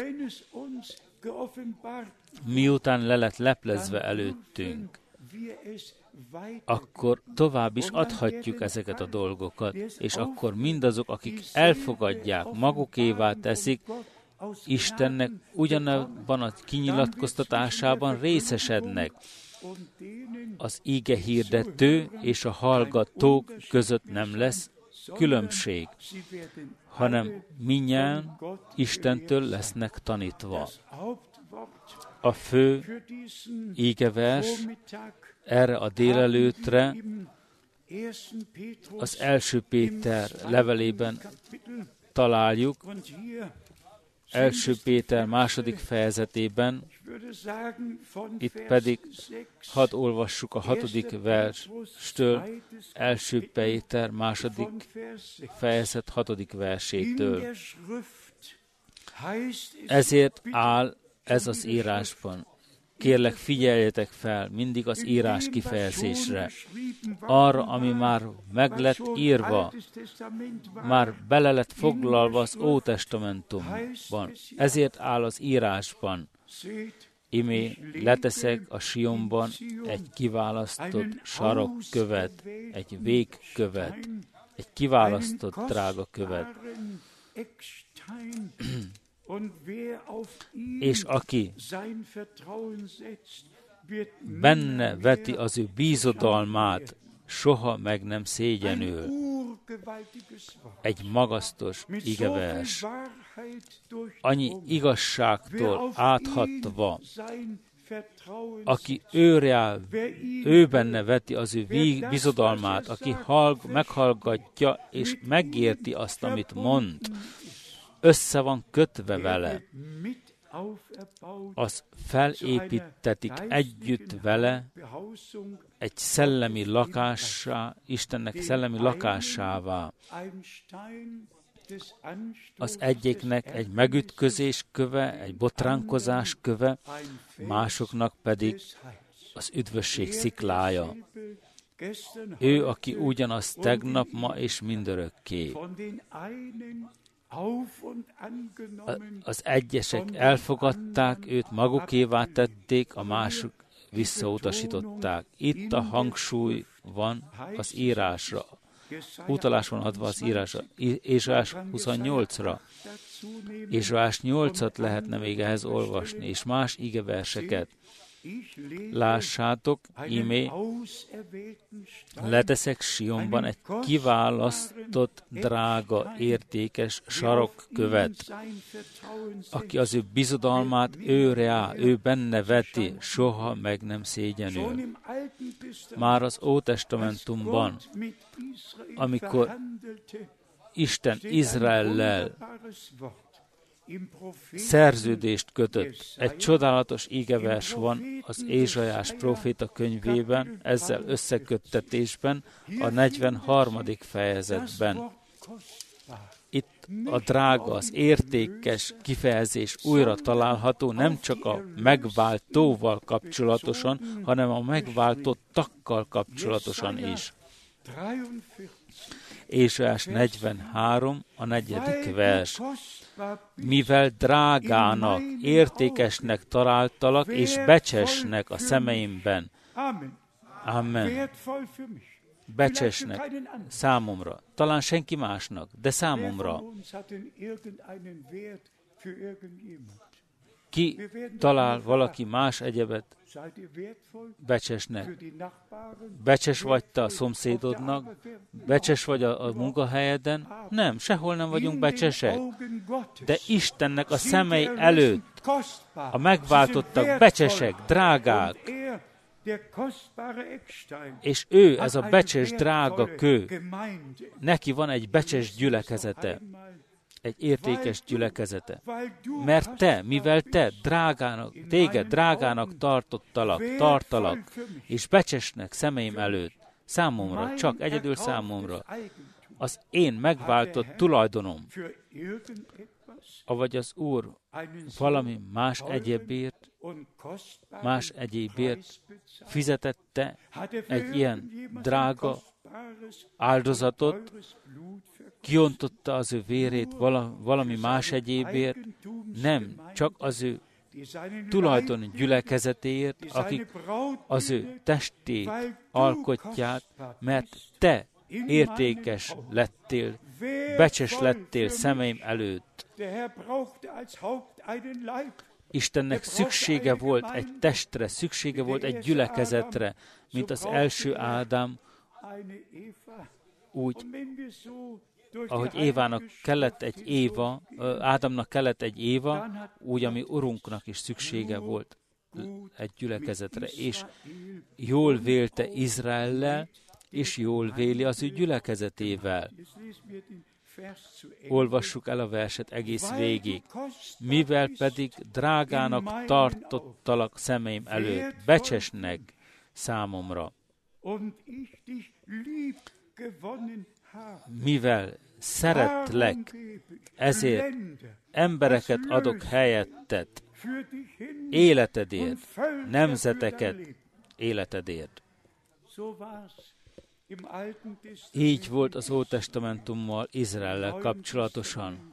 miután le lett leplezve előttünk, akkor tovább is adhatjuk ezeket a dolgokat, és akkor mindazok, akik elfogadják, magukévá teszik, Istennek ugyanabban a kinyilatkoztatásában részesednek. Az íge hirdető és a hallgatók között nem lesz különbség, hanem mindnyájan Istentől lesznek tanítva. A fő ígevers erre a délelőtre az első Péter levelében találjuk, első Péter második fejezetében, itt pedig hadd olvassuk a hatodik verstől, első Péter második fejezet hatodik versétől. Ezért áll ez az írásban. Kérlek, figyeljetek fel mindig az írás kifejezésre, arra, ami már meg lett írva, már bele lett foglalva az Ótestamentumban. Ezért áll az írásban. Imé leteszek a Sionban egy kiválasztott sarokkövet, egy végkövet, egy kiválasztott drága követ. És aki benne veti az ő bízodalmát, soha meg nem szégyenül. Egy magasztos igevers. Annyi igazságtól áthatva, aki őre, ő benne veti az ő bízodalmát, aki hallg, meghallgatja és megérti azt, amit mond, össze van kötve vele, az felépítetik együtt vele egy szellemi lakássá, Istennek szellemi lakásává. Az egyiknek egy megütközés köve, egy botránkozás köve, másoknak pedig az üdvösség sziklája. Ő, aki ugyanaz tegnap, ma és mindörökké. Az egyesek elfogadták, őt magukévá tették, a mások visszautasították. Itt a hangsúly van az írásra. Utalás van adva az írásra. Ézsaiás huszonnyolcra. Ézsaiás nyolcat lehetne még ehhez olvasni, és más igeverseket. Lássátok, imé, leteszek Sionban egy kiválasztott, drága, értékes sarokkövet, aki az ő bizodalmát őre áll, ő benne veti, soha meg nem szégyenül. Már az Ótestamentumban, amikor Isten Izraellel szerződést kötött. Egy csodálatos ígevers van az Ézsaiás próféta könyvében, ezzel összeköttetésben a negyvenharmadik fejezetben. Itt a drága, az értékes kifejezés újra található, nem csak a megváltóval kapcsolatosan, hanem a megváltottakkal kapcsolatosan is. Ézsaiás negyvenhárom, a negyedik vers. Mivel drágának, értékesnek találtalak, és becsesnek a szemeimben. Amen. Becsesnek számomra. Talán senki másnak, de számomra. ki talál valaki más egyebet becsesnek. Becses vagy te a szomszédodnak, becses vagy a, a munkahelyeden? Nem, sehol nem vagyunk becsesek. De Istennek a szemei előtt a megváltottak becsesek, drágák, és ő, ez a becses drága kő, neki van egy becses gyülekezete, egy értékes gyülekezete. Mert te, mivel te drágának, téged drágának tartottalak, tartalak, és becsesnek szemeim előtt, számomra, csak egyedül számomra, az én megváltott tulajdonom, avagy az Úr valami más egyébért, más egyébért fizetette egy ilyen drága áldozatot, kiontotta az ő vérét vala, valami más egyébért, nem csak az ő tulajdon gyülekezetéért, akik az ő testét alkotják, mert te értékes lettél, becses lettél szemeim előtt. Istennek szüksége volt egy testre, szüksége volt egy gyülekezetre, mint az első Ádám, úgy, ahogy Évának kellett egy Éva, Ádámnak kellett egy Éva, úgy, ami Urunknak is szüksége volt egy gyülekezetre. És jól vélte Izraellel, és jól véli az ő gyülekezetével. Olvassuk el a verset egész végig. Mivel pedig drágának tartottalak szemeim előtt, becsesnek számomra. Mivel szeretlek, ezért embereket adok helyetted, életedért, nemzeteket életedért. Így volt az Ótestamentummal, Izraellel kapcsolatosan.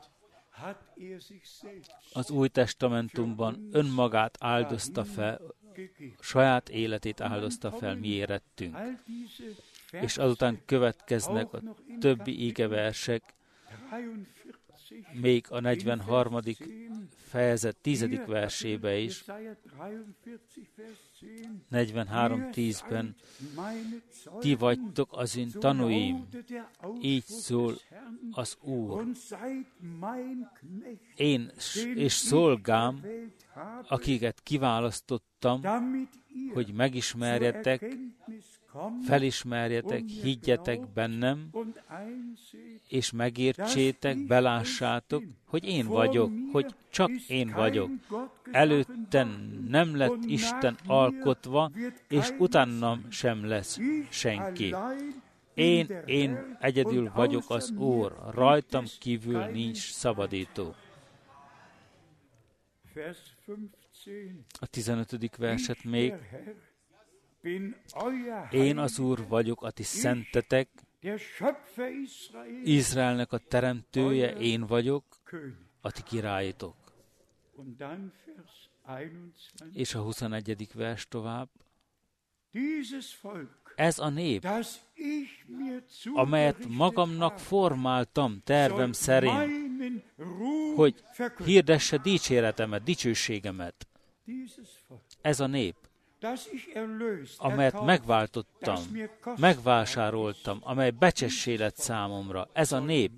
Az Új Testamentumban önmagát áldozta fel, saját életét áldozta fel mi érettünk. És azután következnek a többi ígeversek, még a negyvenharmadik fejezet tizedik versébe is, negyvenhárom tízben, ti vagytok az én tanúim, így szól az Úr. Én és szolgám, akiket kiválasztottam, hogy megismerjetek, felismerjetek, higgyetek bennem, és megértsétek, belássátok, hogy én vagyok, hogy csak én vagyok. Előtten nem lett Isten alkotva, és utánam sem lesz senki. Én, én egyedül vagyok az Úr, rajtam kívül nincs szabadító. A tizenötödik verset még. Én az Úr vagyok, a ti szentetek, Izraelnek a teremtője, én vagyok, a ti királytok. És a huszonegyedik vers tovább. Ez a nép, amelyet magamnak formáltam tervem szerint, hogy hirdesse dicséretemet, dicsőségemet. Ez a nép, amelyet megváltottam, megvásároltam, amely becsessé lett számomra. Ez a nép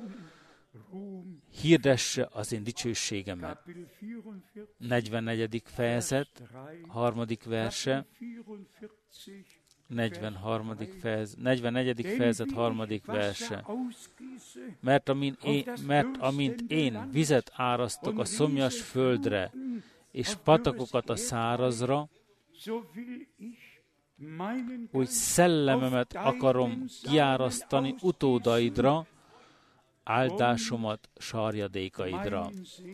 hirdesse az én dicsőségemet. negyvennegyedik fejezet, harmadik verse, negyvenharmadik fejezet, negyvennegyedik fejezet, harmadik verse. Mert amint én, mert amint én vizet árasztok a szomjas földre, és patakokat a szárazra, úgy szellememet akarom kiárasztani utódaidra, áldásomat sarjadékaidra.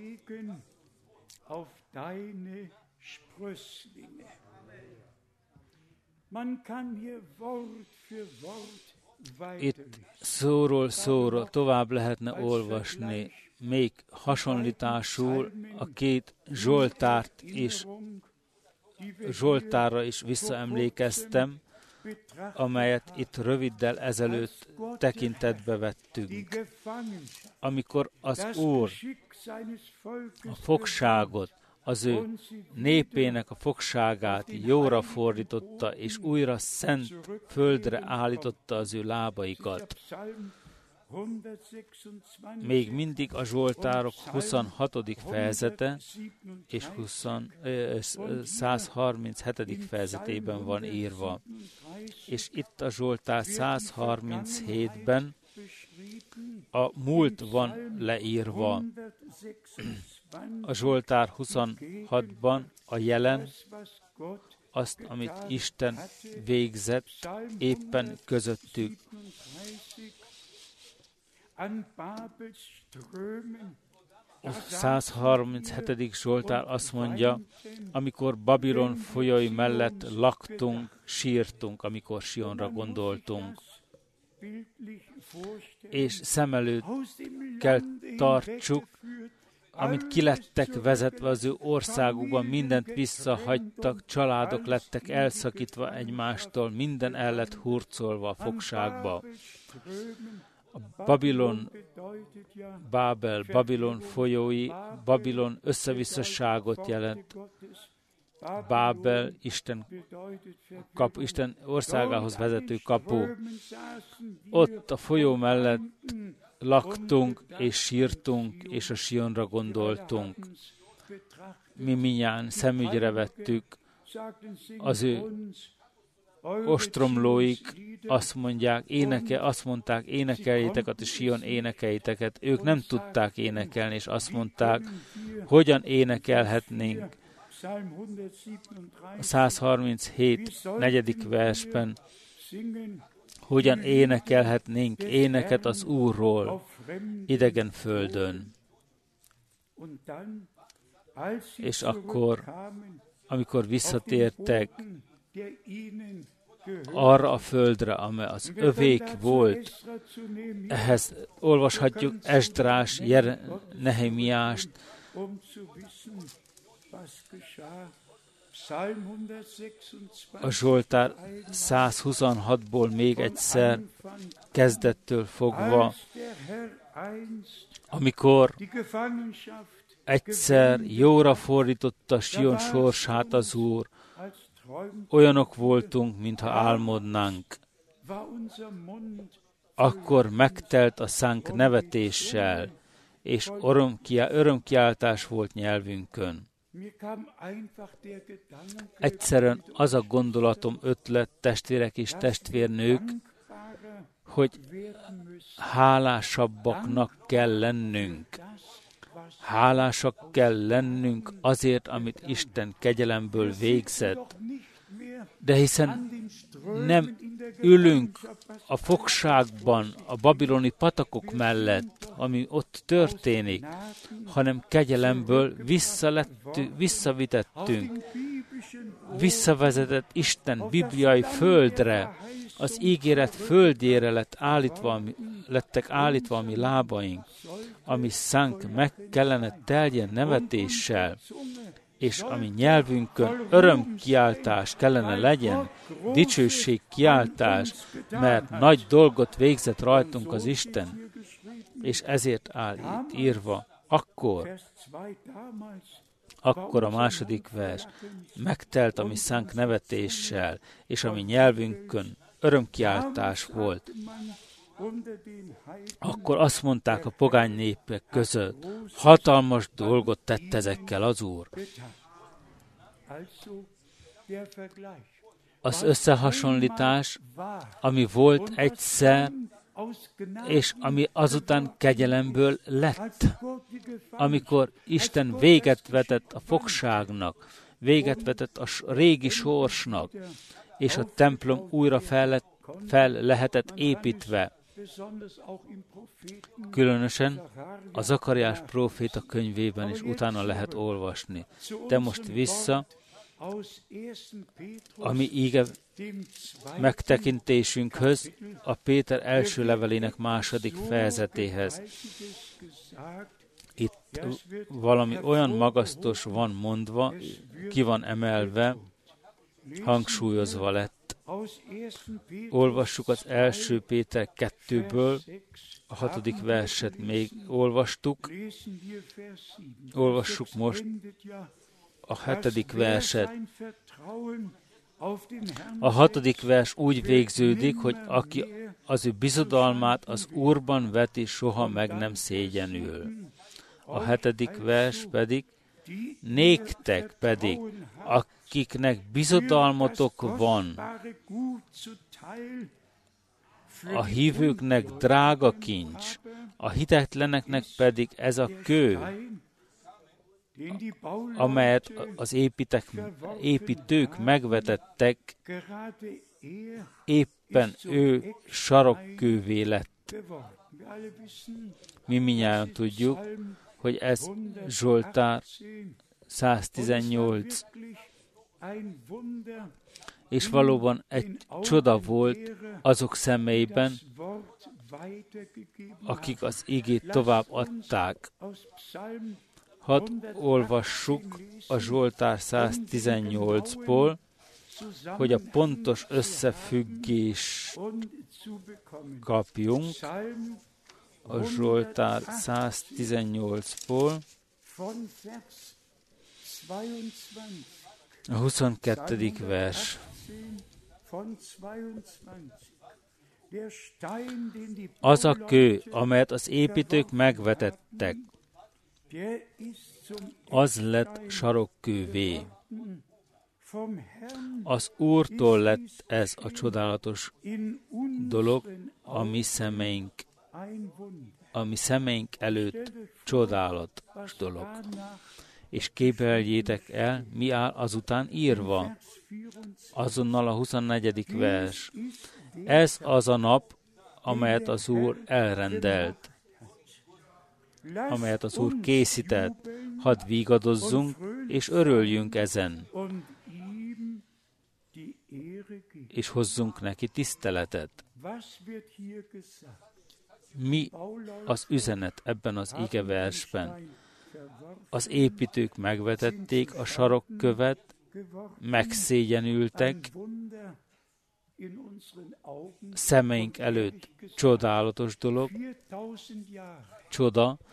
Itt szóról szóra tovább lehetne olvasni, még hasonlításul a két Zsoltárt és Zsoltárra is visszaemlékeztem, amelyet itt röviddel ezelőtt tekintetbe vettünk. Amikor az Úr a fogságot, az ő népének a fogságát jóra fordította, és újra szent földre állította az ő lábaikat. Még mindig a Zsoltárok huszonhatodik fejezete és száz harminchetedik fejezetében van írva. És itt a Zsoltár száz harminchétben a múlt van leírva. A Zsoltár huszonhatban a jelen, azt, amit Isten végzett éppen közöttük. A száz harminchetedik Zsoltár azt mondja, amikor Babilon folyói mellett laktunk, sírtunk, amikor Sionra gondoltunk. És szem előtt kell tartsuk, amit kilettek vezetve az ő országukban, mindent visszahagytak, családok lettek elszakítva egymástól, minden el lett hurcolva a fogságba. A Babilon, Bábel, Babilon folyói, Babilon összevisszaságot jelent. Bábel, Isten, kapu, Isten országához vezető kapu. Ott a folyó mellett laktunk és sírtunk, és a Sionra gondoltunk. Mi mindjárt szemügyre vettük az ő ostromlóik, azt mondják, éneke, azt mondták, énekeljétek a Sion énekeiteket. Ők nem tudták énekelni, és azt mondták, hogyan énekelhetnénk. A száz harminchét negyedik versben, hogyan énekelhetnénk éneket az Úrról idegen földön. És akkor, amikor visszatértek arra a földre, amely az övék volt, ehhez olvashatjuk Esdrás, Nehemiást, a Zsoltár száz huszonhatból még egyszer kezdettől fogva, amikor egyszer jóra fordította Sion sorsát az Úr, olyanok voltunk, mintha álmodnánk. Akkor megtelt a szánk nevetéssel, és örömkiáltás volt nyelvünkön. Egyszerűen az a gondolatom, ötlet, testvérek és testvérnők, hogy hálásabbaknak kell lennünk. Hálásak kell lennünk azért, amit Isten kegyelemből végzett. De hiszen nem ülünk a fogságban, a babiloni patakok mellett, ami ott történik, hanem kegyelemből visszavitettünk, visszavezetett Isten bibliai földre, az ígéret földjére lett állítva, lettek állítva a mi lábaink, ami szánk meg kellene teljen nevetéssel, és ami nyelvünkön örömkiáltás kellene legyen, dicsőségkiáltás, mert nagy dolgot végzett rajtunk az Isten, és ezért áll itt írva, akkor, akkor a második vers, megtelt a mi szánk nevetéssel, és ami nyelvünkön örömkiáltás volt. Akkor azt mondták a pogány népek között, hatalmas dolgot tett ezekkel az Úr. Az összehasonlítás, ami volt egyszer, és ami azután kegyelemből lett, amikor Isten véget vetett a fogságnak, véget vetett a régi sorsnak, és a templom újra fel, lett, fel lehetett építve. Különösen a Zakariás próféta könyvében is utána lehet olvasni. De most vissza a mi íge megtekintésünkhöz, a Péter első levelének második fejezetéhez. Itt valami olyan magasztos van mondva, ki van emelve, hangsúlyozva lett. Olvassuk az első Péter kettőből, a hatodik verset még olvastuk. Olvassuk most a hetedik verset. A hatodik vers úgy végződik, hogy aki az ő bizodalmát az Úrban veti, soha meg nem szégyenül. A hetedik vers pedig, néktek pedig, akiknek bizodalmatok van, a hívőknek drága kincs, a hitetleneknek pedig ez a kő, amelyet az építek, építők megvetettek, éppen ő sarokkővé lett. Mi mindjárt tudjuk, hogy ez Zsoltár száztizennyolc. És valóban egy csoda volt azok szemében, akik az igét tovább adták. Hadd olvassuk a Zsoltár száztizennyolcból, hogy a pontos összefüggést kapjunk. A Zsoltár száztizennyolcból, a huszonkettedik vers. Az a kő, amelyet az építők megvetettek, az lett sarokkővé. Az Úrtól lett ez a csodálatos dolog, a mi szemeink, a mi szemeink előtt csodálatos dolog. És képeljétek el, mi áll azután írva. Azonnal a huszonnegyedik vers. Ez az a nap, amelyet az Úr elrendelt, amelyet az Úr készített. Hadd vigadozzunk, és örüljünk ezen, és hozzunk neki tiszteletet. Mi az üzenet ebben az igeversben? Az építők megvetették a sarokkövet, megszégyenültek, szemeink előtt csodálatos dolog, csoda,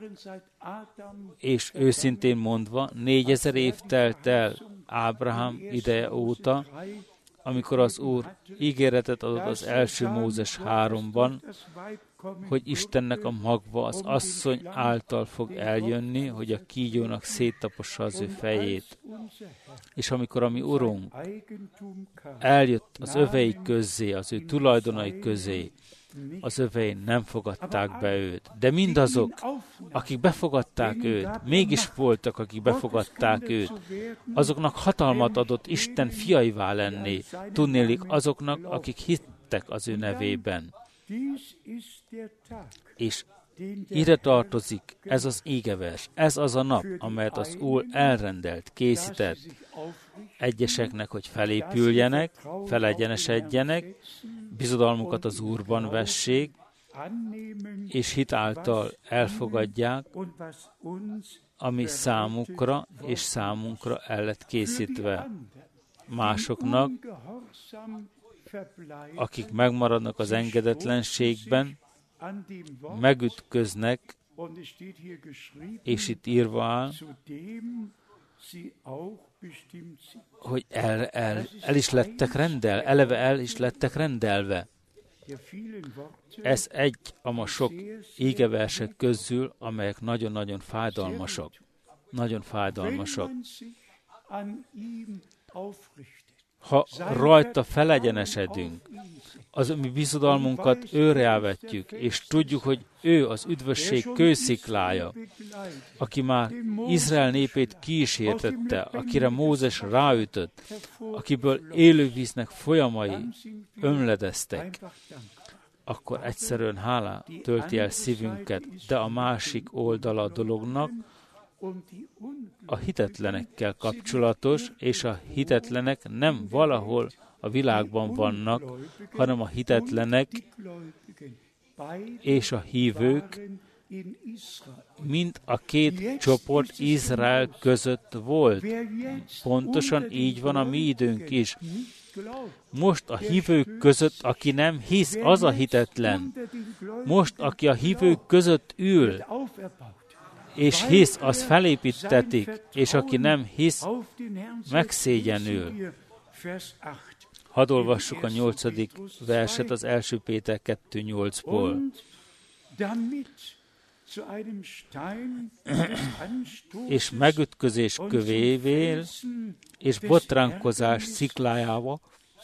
és őszintén mondva, négyezer év telt el Ábrahám ideje óta, amikor az Úr ígéretet adott az első Mózes háromban, hogy Istennek a magva az asszony által fog eljönni, hogy a kígyónak széttapossa az ő fejét. És amikor a mi Urunk eljött az övei közé, az ő tulajdonai közé, az övei nem fogadták be őt. De mindazok, akik befogadták őt, mégis voltak, akik befogadták őt, azoknak hatalmat adott Isten fiaivá lenni, tudnélik azoknak, akik hittek az ő nevében. És ide tartozik ez az ígevers, ez az a nap, amelyet az Úr elrendelt, készített egyeseknek, hogy felépüljenek, felegyenesedjenek, bizodalmukat az Úrban vessék, és hit által elfogadják, ami számukra és számunkra el lett készítve. Másoknak, akik megmaradnak az engedetlenségben, megütköznek, és itt írva áll, hogy el, el, el is lettek rendel, eleve el is lettek rendelve. Ez egy a ma sok ígeversek közül, amelyek nagyon-nagyon fájdalmasak. Nagyon fájdalmasak. Ha rajta felegyenesedünk, az mi bizodalmunkat őre vetjük, és tudjuk, hogy ő az üdvösség kősziklája, aki már Izrael népét kísértette, akire Mózes ráütött, akiből élővíznek folyamai ömledeztek, akkor egyszerűen hálá tölti el szívünket, de a másik oldala a dolognak a hitetlenekkel kapcsolatos, és a hitetlenek nem valahol a világban vannak, hanem a hitetlenek és a hívők mind a két csoport Izrael között volt. Pontosan így van a mi időnk is. Most a hívők között, aki nem hisz, az a hitetlen. Most, aki a hívők között ül, és hisz, az felépítetik, és aki nem hisz, megszégyenül. Hadd olvassuk a nyolcadik verset az első Péter kettő nyolcból. És megütközés kövével, és botránkozás sziklájával,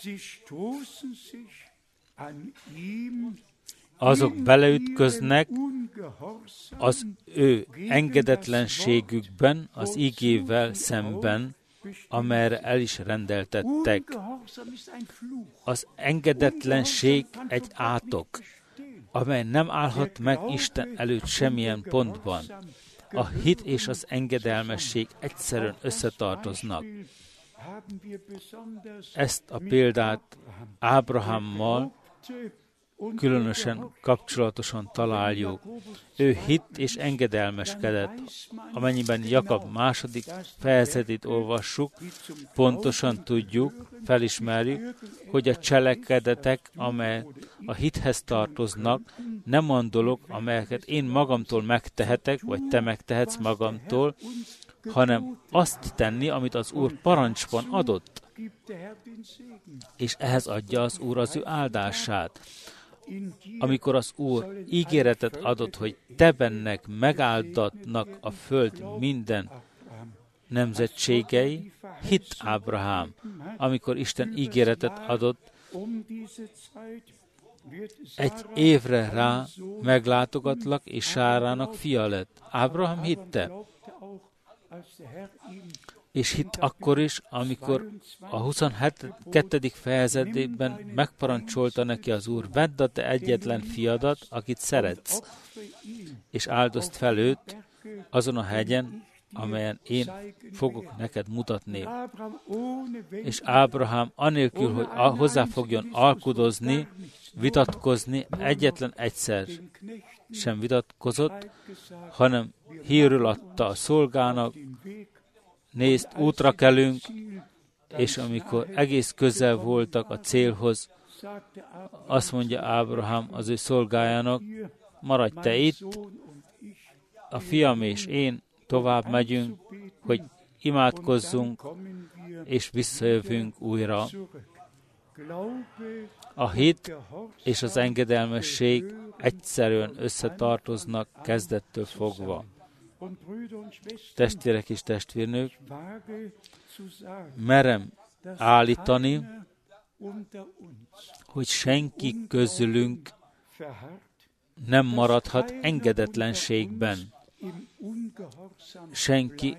azok beleütköznek az ő engedetlenségükben, az igével szemben, amelyre el is rendeltettek. Az engedetlenség egy átok, amely nem állhat meg Isten előtt semmilyen pontban. A hit és az engedelmesség egyszerűen összetartoznak. Ezt a példát Ábrahámmal különösen kapcsolatosan találjuk. Ő hitt és engedelmeskedett. Amennyiben Jakab második fejezetét olvassuk, pontosan tudjuk, felismerjük, hogy a cselekedetek, amelyek a hithez tartoznak, nem olyan dolog, amelyeket én magamtól megtehetek, vagy te megtehetsz magamtól, hanem azt tenni, amit az Úr parancsban adott. És ehhez adja az Úr az ő áldását. Amikor az Úr ígéretet adott, hogy te bennek megáldatnak a föld minden nemzetségei, hitt Ábrahám. Amikor Isten ígéretet adott, egy évre rá meglátogatlak, és Sárának fia lett. Ábrahám hitte. És hitt akkor is, amikor a huszonkettő fejezetében megparancsolta neki az Úr, vedd a te egyetlen fiadat, akit szeretsz, és áldozt fel őt azon a hegyen, amelyen én fogok neked mutatni. És Ábrahám anélkül, hogy hozzá fogjon alkudozni, vitatkozni, egyetlen egyszer sem vitatkozott, hanem hírül adta a szolgának, nézd, útra kelünk, és amikor egész közel voltak a célhoz, azt mondja Ábrahám az ő szolgájának, maradj te itt, a fiam és én tovább megyünk, hogy imádkozzunk, és visszajövünk újra. A hit és az engedelmesség egyszerűen összetartoznak kezdettől fogva. Testvérek és testvérnők, merem állítani, hogy senki közülünk nem maradhat engedetlenségben. Senki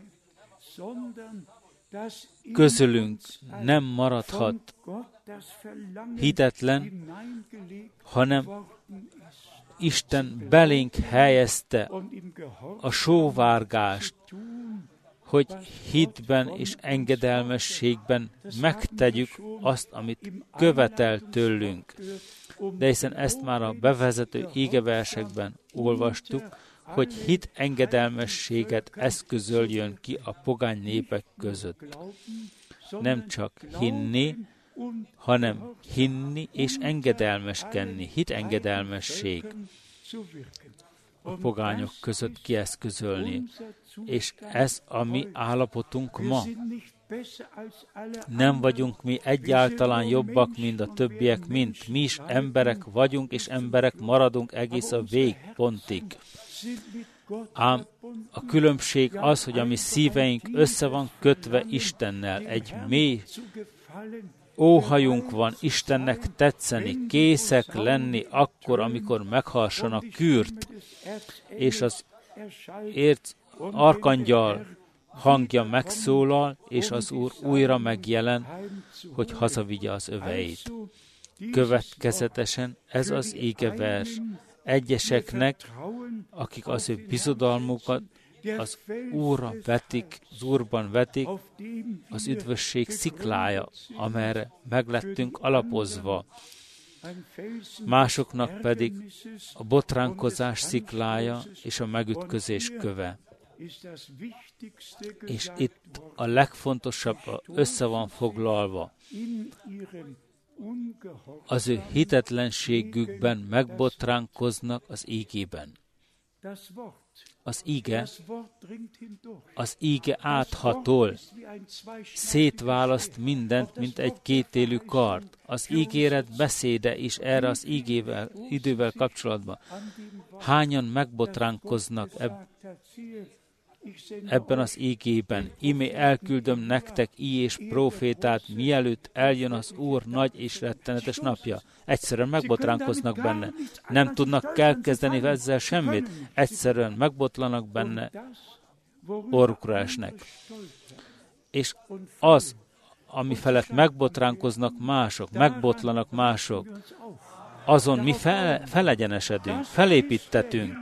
közülünk nem maradhat hitetlen, hanem Isten belénk helyezte a sóvárgást, hogy hitben és engedelmességben megtegyük azt, amit követel tőlünk. De hiszen ezt már a bevezető ígeversekben olvastuk, hogy hit engedelmességet eszközöljön ki a pogány népek között. Nem csak hinni, hanem hinni és engedelmeskedni. Hit engedelmesség a pogányok között kieszközölni. És ez a mi állapotunk ma. Nem vagyunk mi egyáltalán jobbak, mint a többiek, mint mi is emberek vagyunk, és emberek maradunk egész a végpontig. Ám a különbség az, hogy a mi szíveink össze van kötve Istennel, egy mély óhajunk van Istennek tetszeni, készek lenni akkor, amikor meghasson a kürt, és az érc arkangyal hangja megszólal, és az Úr újra megjelen, hogy hazavigye az öveit. Következetesen ez az ígevers egyeseknek, akik az ő bizodalmukat az Úrra vetik, az Úrban vetik, az üdvösség sziklája, amelyre meglettünk alapozva. Másoknak pedig a botránkozás sziklája és a megütközés köve. És itt a legfontosabb össze van foglalva. Az ő hitetlenségükben megbotránkoznak az ígében. Az íge, az íge áthatol, szétválaszt mindent, mint egy kétélű kard. Az ígéret beszéde is erre az ígével, idővel kapcsolatban. Hányan megbotránkoznak eb- ebben az ígében. Imé elküldöm nektek íj és prófétát, mielőtt eljön az Úr nagy és rettenetes napja. Egyszerűen megbotránkoznak benne. Nem tudnak elkezdeni ezzel semmit. Egyszerűen megbotlanak benne, orrukra esnek. És az, ami felett megbotránkoznak mások, megbotlanak mások, azon mi fel, felegyenesedünk, felépítetünk.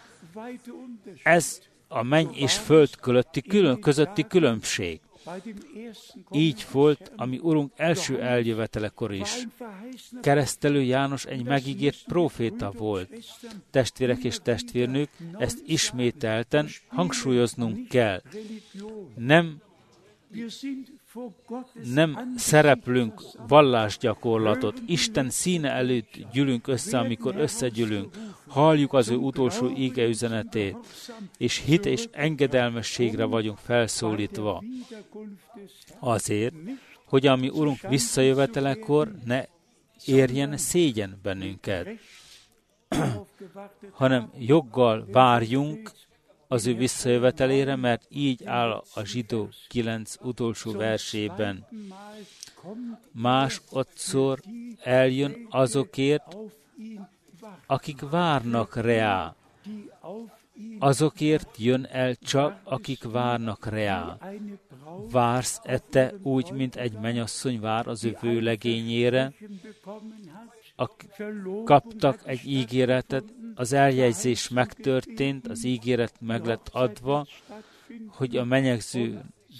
Ez a menny és föld közötti, külön, közötti különbség. Így volt a mi Urunk első eljövetelekor is. Keresztelő János egy megígért próféta volt. Testvérek és testvérnők, ezt ismételten hangsúlyoznunk kell. Nem, nem szereplünk vallásgyakorlatot. Isten színe előtt gyűlünk össze, amikor összegyűlünk. Halljuk az ő utolsó íge üzenetét, és hit és engedelmességre vagyunk felszólítva. Azért, hogy a mi Urunk visszajövetelekor ne érjen szégyen bennünket, hanem joggal várjunk az ő visszajövetelére, mert így áll a Zsidó kilenc utolsó versében. Másodszor eljön azokért, akik várnak reá. Azokért jön el csak, akik várnak reá. Vársz te úgy, mint egy mennyasszony vár az ő vőlegényére, akik kaptak egy ígéretet, az eljegyzés megtörtént, az ígéret meg lett adva, hogy a menyegző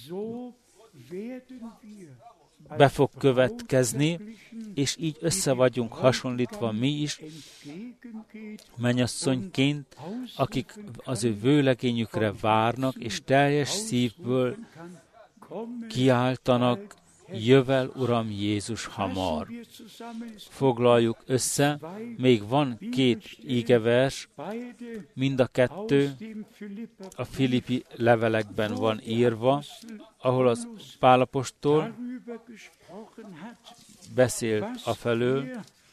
be fog következni, és így össze vagyunk hasonlítva mi is, mennyasszonyként, akik az ő vőlegényükre várnak, és teljes szívből kiáltanak, jövel, Uram Jézus, hamar. Foglaljuk össze, még van két ígevers, mind a kettő a Filippi levelekben van írva, ahol az Pál apostol beszélt afelől,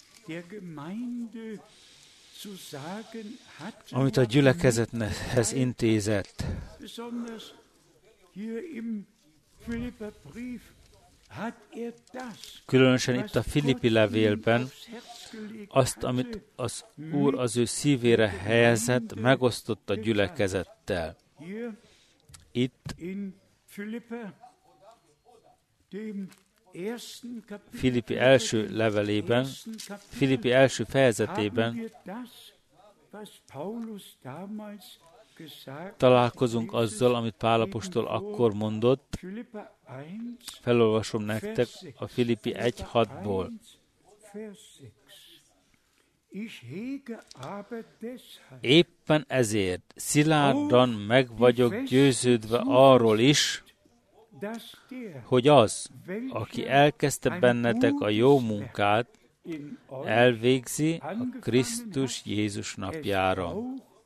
amit a gyülekezethez intézett. Különösen itt a Filippi levélben azt, amit az Úr az ő szívére helyezett, megosztott a gyülekezettel. Itt Filippi első levelében, Filippi első fejezetében találkozunk azzal, amit Pál apostol akkor mondott. Felolvasom nektek a Filippi egy hatból. Éppen ezért szilárdan meg vagyok győződve arról is, hogy az, aki elkezdte bennetek a jó munkát, elvégzi a Krisztus Jézus napjára.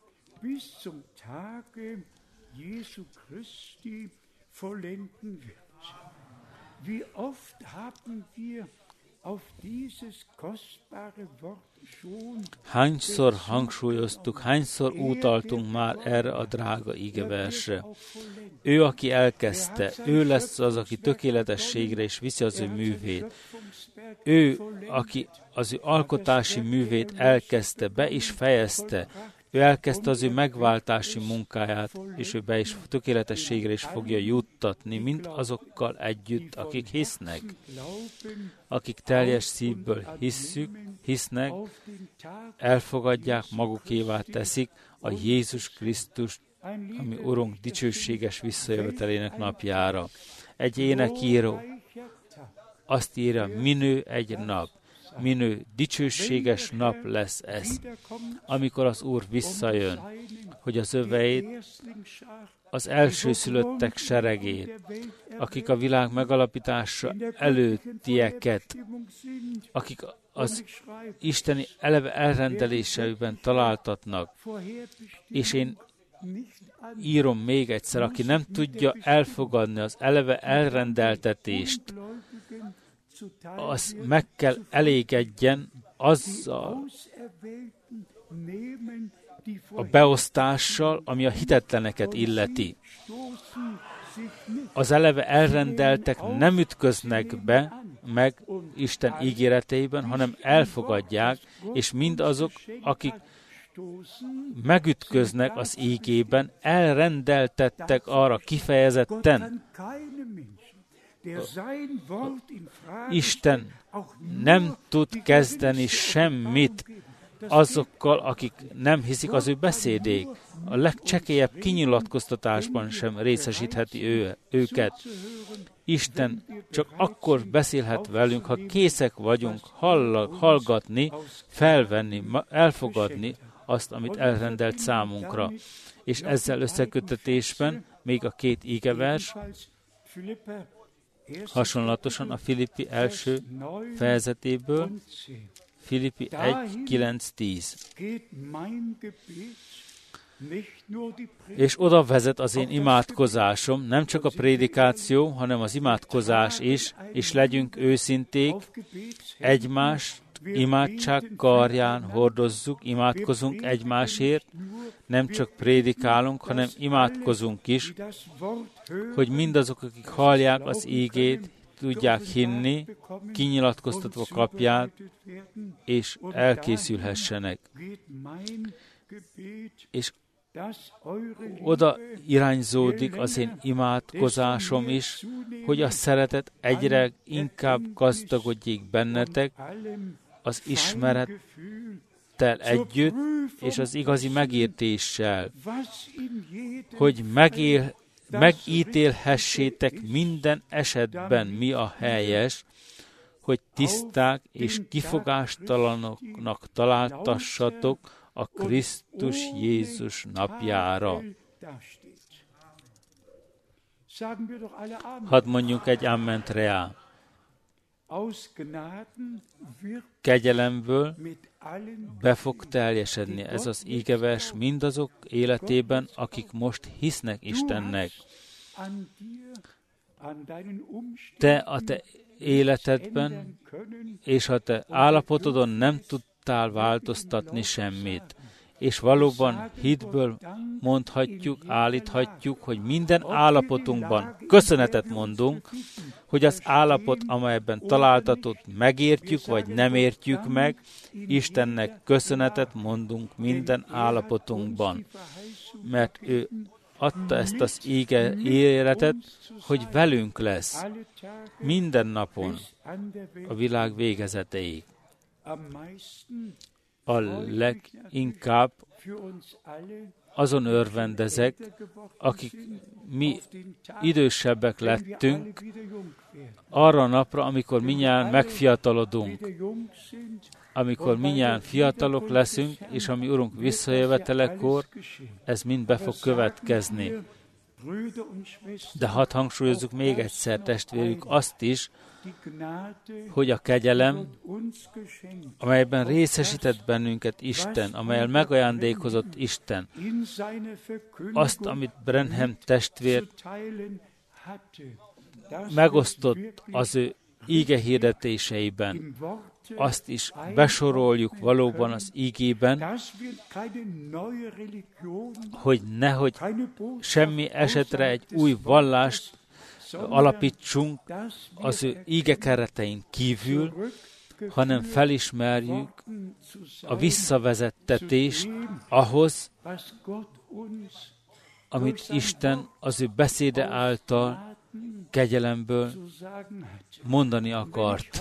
Hányszor hangsúlyoztuk, hányszor utaltunk már erre a drága ígeversre. Ő, aki elkezdte, ő lesz az, aki tökéletességre is viszi az ő művét. Ő, aki az ő alkotási művét elkezdte, be is fejezte, ő elkezdte az ő megváltási munkáját, és ő be is tökéletességre is fogja juttatni, mint azokkal együtt, akik hisznek. Akik teljes szívből hisszük, hisznek, elfogadják, magukévá teszik a Jézus Krisztust, ami Urunk dicsőséges visszajövetelének napjára. Egy énekíró azt írja, minő egy nap. minő dicsőséges nap lesz ez, amikor az Úr visszajön, hogy az öveit, az elsőszülöttek seregét, akik a világ megalapítása előttieket, akik az isteni eleve elrendeléseiben találtatnak. És én írom még egyszer, aki nem tudja elfogadni az eleve elrendeltetést, az meg kell elégedjen azzal a beosztással, ami a hitetleneket illeti. Az eleve elrendeltek nem ütköznek be meg Isten ígéreteiben, hanem elfogadják, és mindazok, akik megütköznek az ígében, elrendeltettek arra kifejezetten. Isten nem tud kezdeni semmit azokkal, akik nem hiszik az ő beszédék. A legcsekélyebb kinyilatkoztatásban sem részesítheti ő, őket. Isten csak akkor beszélhet velünk, ha készek vagyunk hall- hallgatni, felvenni, elfogadni azt, amit elrendelt számunkra. És ezzel összekötetésben még a két ígevers, hasonlatosan a Filippi első fejezetéből, Filippi egy kilenc tíz. És oda vezet az én imádkozásom, nem csak a prédikáció, hanem az imádkozás is, és legyünk őszinték, egymást imádság karján hordozzuk, imádkozunk egymásért, nem csak prédikálunk, hanem imádkozunk is, hogy mindazok, akik hallják az ígét, tudják hinni, kinyilatkoztatva kapják, és elkészülhessenek. És oda irányzódik az én imádkozásom is, hogy a szeretet egyre inkább gazdagodjék bennetek, az ismerettel együtt, és az igazi megértéssel, hogy megél, megítélhessétek minden esetben, mi a helyes, hogy tiszták és kifogástalanoknak találtassatok a Krisztus Jézus napjára. Hadd mondjuk egy amment reá. Kegyelemből be fog teljesedni ez az ígevers mindazok életében, akik most hisznek Istennek. Te a te életedben és a te állapotodon nem tudtál változtatni semmit. És valóban hitből mondhatjuk, állíthatjuk, hogy minden állapotunkban köszönetet mondunk, hogy az állapot, amelyben találtatott, megértjük, vagy nem értjük meg, Istennek köszönetet mondunk minden állapotunkban. Mert ő adta ezt az íge életet, hogy velünk lesz minden napon a világ végezetéig. A leginkább azon örvendezek, akik mi idősebbek lettünk, arra a napra, amikor minnyáján megfiatalodunk, amikor minnyáján fiatalok leszünk, és ami Urunk visszajövetelekor, ez mind be fog következni. De hadd hangsúlyozzuk még egyszer, testvérük, azt is, hogy a kegyelem, amelyben részesített bennünket Isten, amelyel megajándékozott Isten, azt, amit Branham testvér megosztott az ő íge hirdetéseiben, azt is besoroljuk valóban az ígében, hogy nehogy semmi esetre egy új vallást alapítsunk az ő íge keretein kívül, hanem felismerjük a visszavezettetést ahhoz, amit Isten az ő beszéde által kegyelemből mondani akart.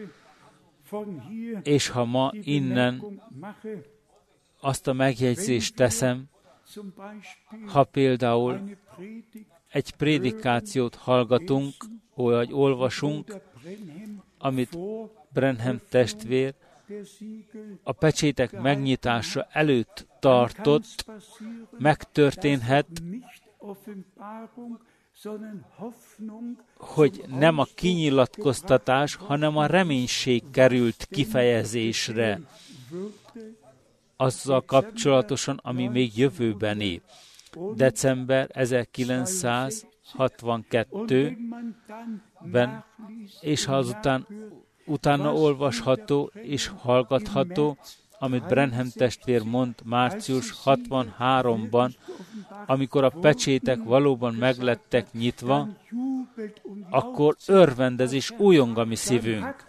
És ha ma innen azt a megjegyzést teszem, ha például egy prédikációt hallgatunk, vagy olvasunk, amit Branham testvér a pecsétek megnyitása előtt tartott, megtörténhet, hogy nem a kinyilatkoztatás, hanem a reménység került kifejezésre azzal kapcsolatosan, ami még jövőbeni. december ezerkilencszázhatvankettőben, és ha azután utána olvasható és hallgatható, amit Branham testvér mond március hatvanháromban, amikor a pecsétek valóban meglettek nyitva, akkor örvendez és újong a mi szívünk.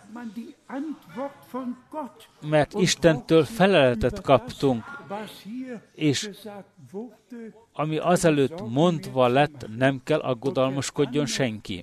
Mert Istentől feleletet kaptunk, és ami azelőtt mondva lett, nem kell aggodalmaskodjon senki.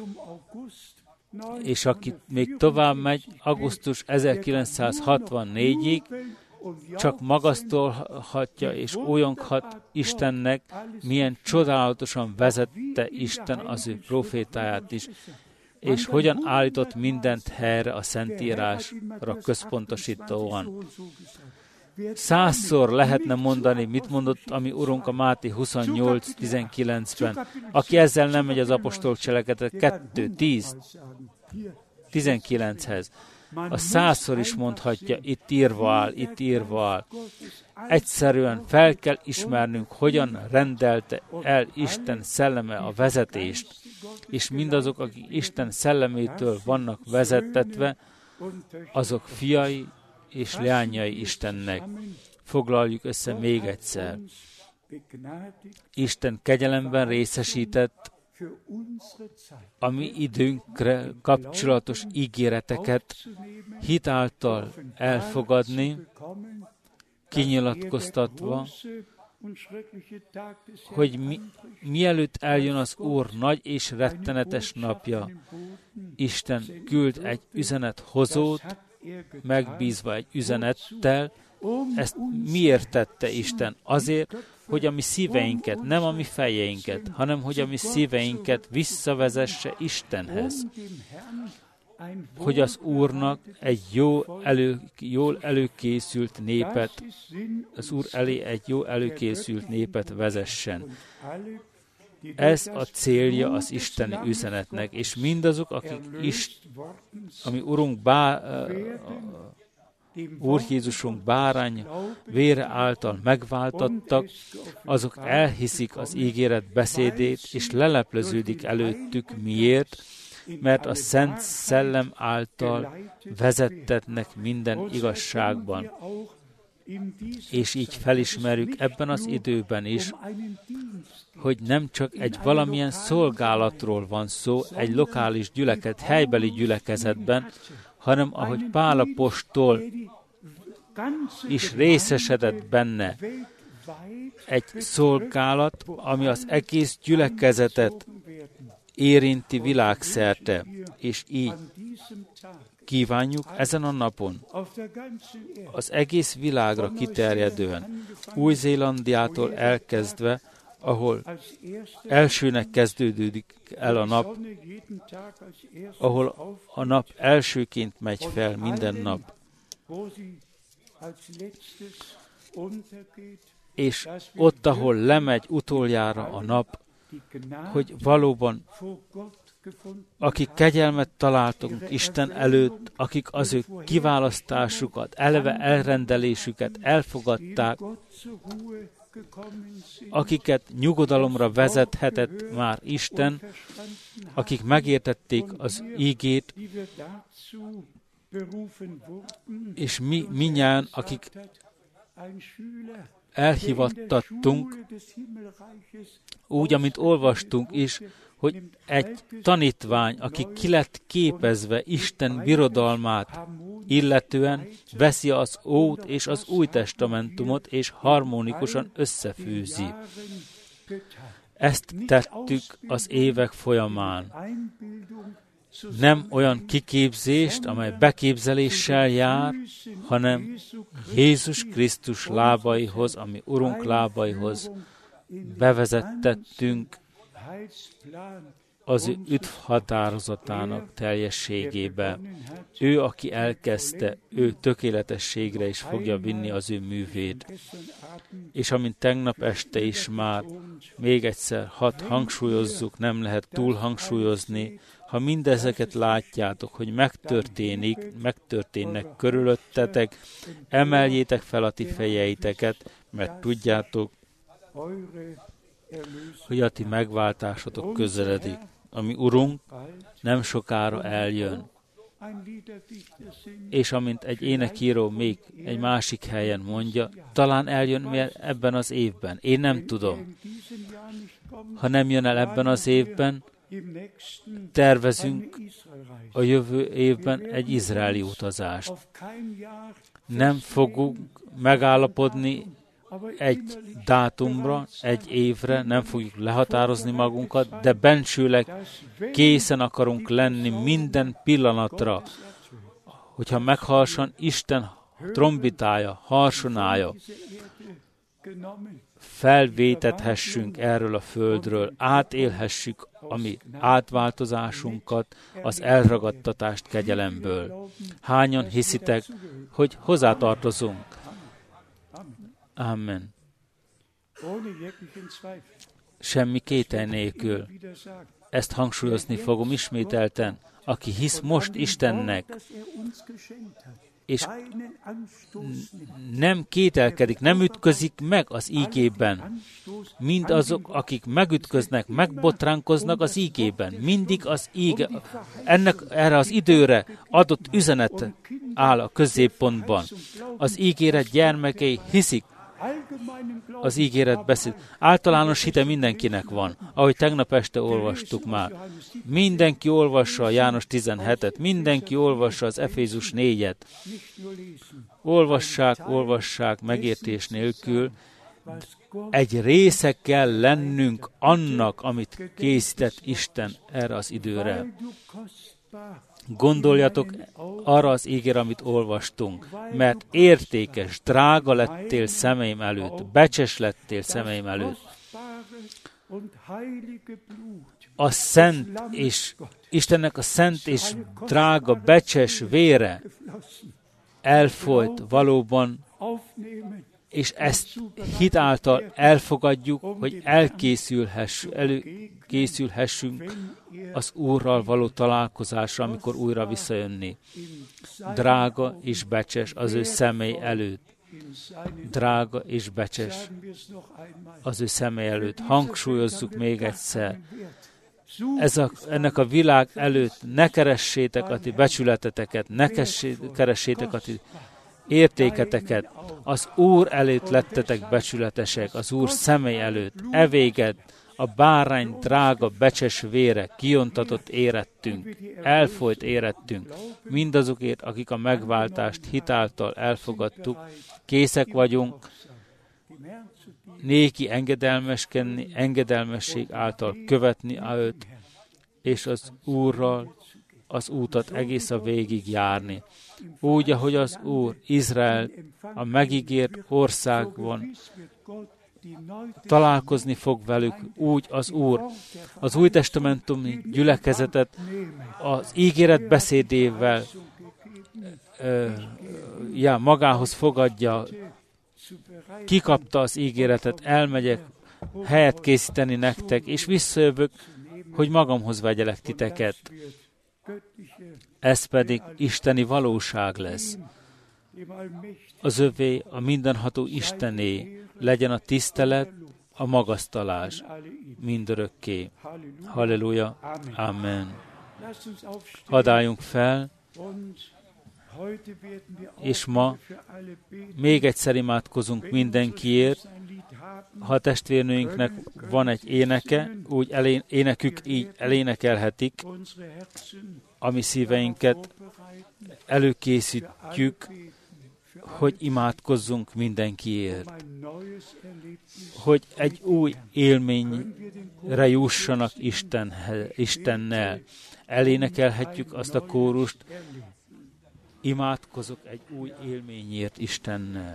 És aki még tovább megy, augusztus ezerkilencszázhatvannégyig, csak magasztolhatja és újonghat Istennek, milyen csodálatosan vezette Isten az ő profétáját is, és hogyan állított mindent helyre a Szentírásra központosítóan. Százszor lehetne mondani, mit mondott a mi Urunk a Máté huszonnyolc tizenkilencben. Aki ezzel nem megy az apostolok cselekedet kettő tíz tizenkilenchez. A százszor is mondhatja, itt írva áll, itt írva áll. Egyszerűen fel kell ismernünk, hogyan rendelte el Isten szelleme a vezetést, és mindazok, akik Isten szellemétől vannak vezettetve, azok fiai és leányai Istennek. Foglaljuk össze még egyszer. Isten kegyelemben részesített a mi időnkre kapcsolatos ígéreteket hitáltal elfogadni, kinyilatkoztatva, hogy mi, mielőtt eljön az Úr nagy és rettenetes napja, Isten küld egy üzenethozót, megbízva egy üzenettel. Ezt miért tette Isten? Azért, hogy a mi szíveinket, nem a mi fejeinket, hanem hogy a mi szíveinket visszavezesse Istenhez. Hogy az Úrnak egy jó elő, jól előkészült népet, az Úr elé egy jó előkészült népet vezessen. Ez a célja az isteni üzenetnek, és mindazok, akik is, ami Urunk bá, Úr Jézusunk bárány vére által megváltattak, azok elhiszik az ígéret beszédét, és lelepleződik előttük. Miért? Mert a Szent Szellem által vezettetnek minden igazságban. És így felismerjük ebben az időben is, hogy nem csak egy valamilyen szolgálatról van szó, egy lokális gyülekezet, helybeli gyülekezetben, hanem ahogy Pál apostol is részesedett benne, egy szolgálat, ami az egész gyülekezetet érinti világszerte, és így kívánjuk ezen a napon az egész világra kiterjedően, Új-Zélandiától elkezdve, ahol elsőnek kezdődődik el a nap, ahol a nap elsőként megy fel minden nap, és ott, ahol lemegy utoljára a nap, hogy valóban akik kegyelmet találtunk Isten előtt, akik az ő kiválasztásukat, eleve elrendelésüket elfogadták, akiket nyugodalomra vezethetett már Isten, akik megértették az ígét, és mi minnyáján, akik elhivattattunk, úgy, amint olvastunk is, hogy egy tanítvány, aki ki lett képezve Isten birodalmát, illetően veszi az Ót és az Új Testamentumot, és harmonikusan összefűzi. Ezt tettük az évek folyamán. Nem olyan kiképzést, amely beképzeléssel jár, hanem Jézus Krisztus lábaihoz, ami Urunk lábaihoz bevezettettünk az ő üdv határozatának teljességébe. Ő, aki elkezdte, ő tökéletességre is fogja vinni az ő művét. És amint tegnap este is már, még egyszer, hadd hangsúlyozzuk, nem lehet túl hangsúlyozni, ha mindezeket látjátok, hogy megtörténik, megtörténnek körülöttetek, emeljétek fel a ti fejeiteket, mert tudjátok, hogy a ti megváltásotok közeledik. Ami Urunk nem sokára eljön. És amint egy énekíró még egy másik helyen mondja, talán eljön ebben az évben. Én nem tudom. Ha nem jön el ebben az évben, tervezünk a jövő évben egy izraeli utazást. Nem fogunk megállapodni egy dátumra, egy évre, nem fogjuk lehatározni magunkat, de bensőleg készen akarunk lenni minden pillanatra, hogyha meghallson Isten trombitája, harsonája, felvétethessünk erről a földről, átélhessük a mi átváltozásunkat, az elragadtatást kegyelemből. Hányan hiszitek, hogy hozzátartozunk? Amen. Semmi kételj nélkül. Ezt hangsúlyozni fogom ismételten. Aki hisz most Istennek, és nem kételkedik, nem ütközik meg az ígében. Mind azok, akik megütköznek, megbotránkoznak az ígében. Mindig az íge, ennek erre az időre adott üzenet áll a középpontban. Az ígéret gyermekei hiszik, az ígéret beszéd. Általános hite mindenkinek van, ahogy tegnap este olvastuk már. Mindenki olvassa a János tizenhetet, mindenki olvassa az Efézus négyet. Olvassák, olvassák megértés nélkül. Egy része kell lennünk annak, amit készített Isten erre az időre. Gondoljatok arra az ígére, amit olvastunk, mert értékes, drága lettél szemeim előtt, becses lettél szemeim előtt. A szent és Istennek a szent és drága, becses vére elfolyt valóban, és ezt hit által elfogadjuk, hogy elkészülhess, előkészülhessünk az Úrral való találkozásra, amikor újra visszajönni. Drága és becses az ő személy előtt. Drága és becses az ő személy előtt. Hangsúlyozzuk még egyszer. Ez a, ennek a világ előtt ne keressétek a ti becsületeteket, ne keressétek a ti értéketeket. Az Úr előtt lettetek becsületesek, az Úr személy előtt. Evéget a bárány drága becses vére kiontatott érettünk, elfolyt érettünk. Mindazokért, akik a megváltást hitáltal elfogadtuk, készek vagyunk néki engedelmeskedni, engedelmesség által követni őt, és az Úrral az útat egész a végig járni. Úgy, ahogy az Úr Izrael a megígért országban találkozni fog velük, úgy az Úr az új testamentumi gyülekezetet az ígéret beszédével ö, ja, magához fogadja, kikapta az ígéretet, elmegyek helyet készíteni nektek, és visszajövök, hogy magamhoz vegyelek titeket. Ez pedig isteni valóság lesz. Az övé, a mindenható Istené, legyen a tisztelet, a magasztalás mindörökké. Halleluja, amen. Hadd álljunk fel, és ma még egyszer imádkozunk mindenkiért. Ha a testvérnőinknek van egy éneke, úgy elén, énekük így elénekelhetik, ami szíveinket előkészítjük, hogy imádkozzunk mindenkiért. Hogy egy új élményre jussanak Isten, Istennel. Elénekelhetjük azt a kórust, imádkozok egy új élményért Istennel.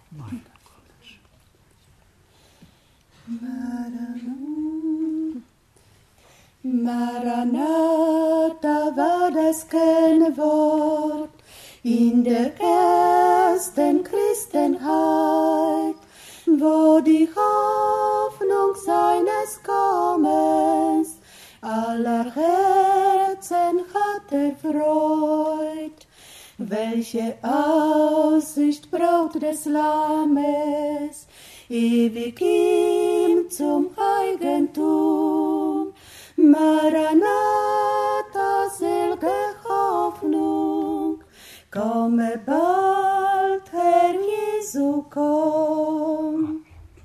Maranatha war das Kennwort in der ersten Christenheit, wo die Hoffnung seines Kommens aller Herzen hatte Freud. Welche Aussicht Braut des Lammes, ewig ihm zum Eigentum. Maranatha, selge Hoffnung, komme bald, Herr Jesu, komm.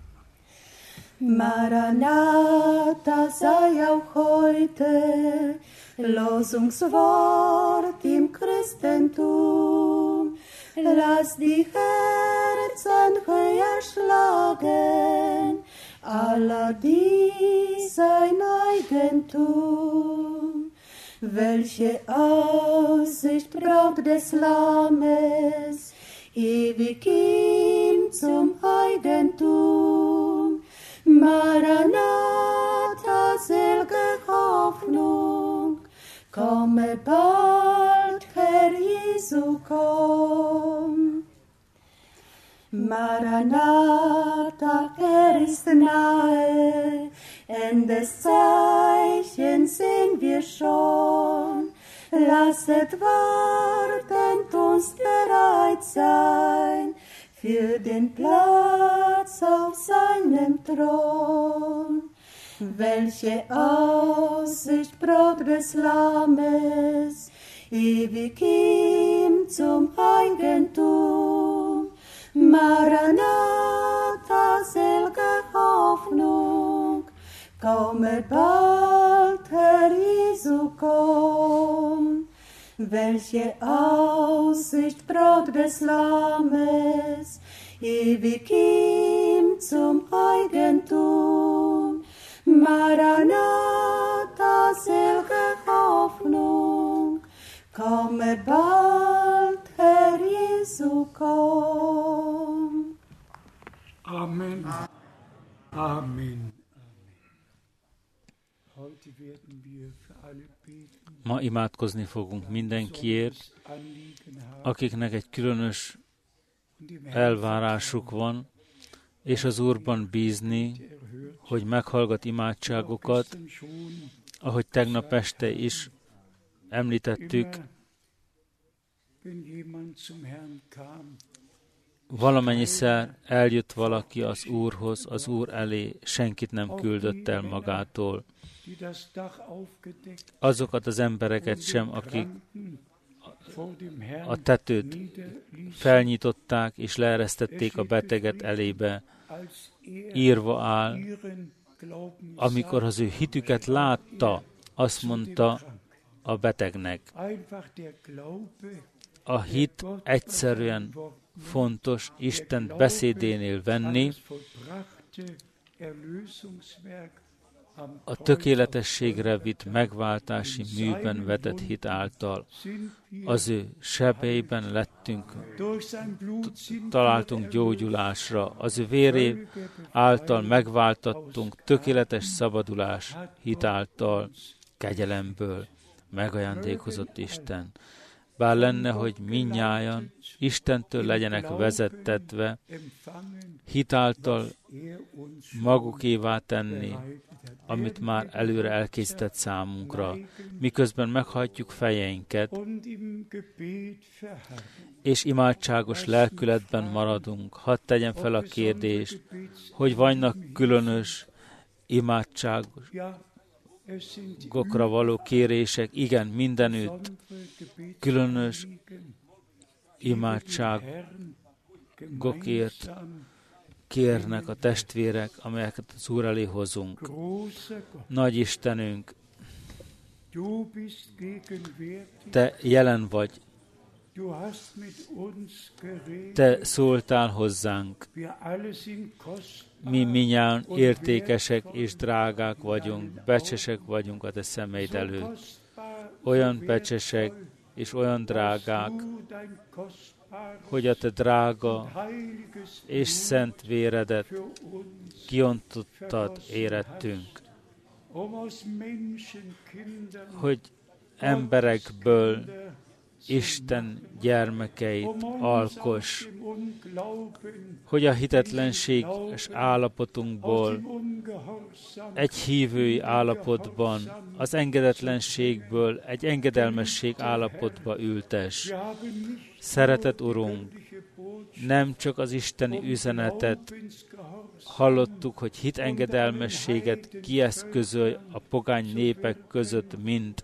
Maranatha sei auch heute Losungswort im Christentum. Lass die Herzen höher schlagen, aller die sein Eigentum. Welche Aussicht Braut des Lammes, ewig ihm zum Eigentum. Maranatha, selge Hoffnung, komme bald, Herr Jesu, komm. Maranatha, er ist nahe, Endes Zeichen sehen wir schon. Lasset wartend uns bereit sein für den Platz auf seinem Thron. Welche Aussicht Braut des Lammes, ewig ihm zum Eigentum. Maranatha, selge Hoffnung, komme bald, Herr Jesu, komm. Welche Aussicht Braut des Lammes, ewig ihm zum Eigentum. Maranatha, selge Hoffnung, komme bald, Herr Jesu, komm. Amen. Amen. Heute werden wir für alle beten. Ma imádkozni fogunk mindenkiért, akiknek egy különös elvárásuk van, és az Úrban bízni, hogy meghallgat imádságokat, ahogy tegnap este is említettük, valamennyiszer eljött valaki az Úrhoz, az Úr elé, senkit nem küldött el magától. Azokat az embereket sem, akik a tetőt felnyitották és leeresztették a beteget elébe, írva áll, amikor az ő hitüket látta, azt mondta a betegnek. A hit egyszerűen fontos Isten beszédénél venni, a tökéletességre vitt megváltási műben vetett hit által. Az ő sebeiben lettünk, találtunk gyógyulásra, az ő véré által megváltattunk tökéletes szabadulás hit által, kegyelemből megajándékozott Isten. Bár lenne, hogy mindnyájan Istentől legyenek vezettetve, hitáltal magukévá tenni, amit már előre elkészített számunkra, miközben meghajtjuk fejeinket, és imádságos lelkületben maradunk. Hadd tegyem fel a kérdést, hogy vannak különös imádságokra való kérések. Igen, mindenütt különös imádságokért kérnek a testvérek, amelyeket az Úr elé hozunk. Nagy Istenünk, Te jelen vagy, Te szóltál hozzánk. Mi mindnyájan értékesek és drágák vagyunk, becsesek vagyunk a Te szemeid előtt. Olyan becsesek, és olyan drágák, hogy a te drága és szent véredet kiontottad érettünk, hogy emberekből Isten gyermekeit alkoss, hogy a hitetlenséges állapotunkból egy hívői állapotban, az engedetlenségből egy engedelmesség állapotba ültess. Szeretett Urunk, nem csak az isteni üzenetet hallottuk, hogy hitengedelmességet kieszközöl a pogány népek között, mint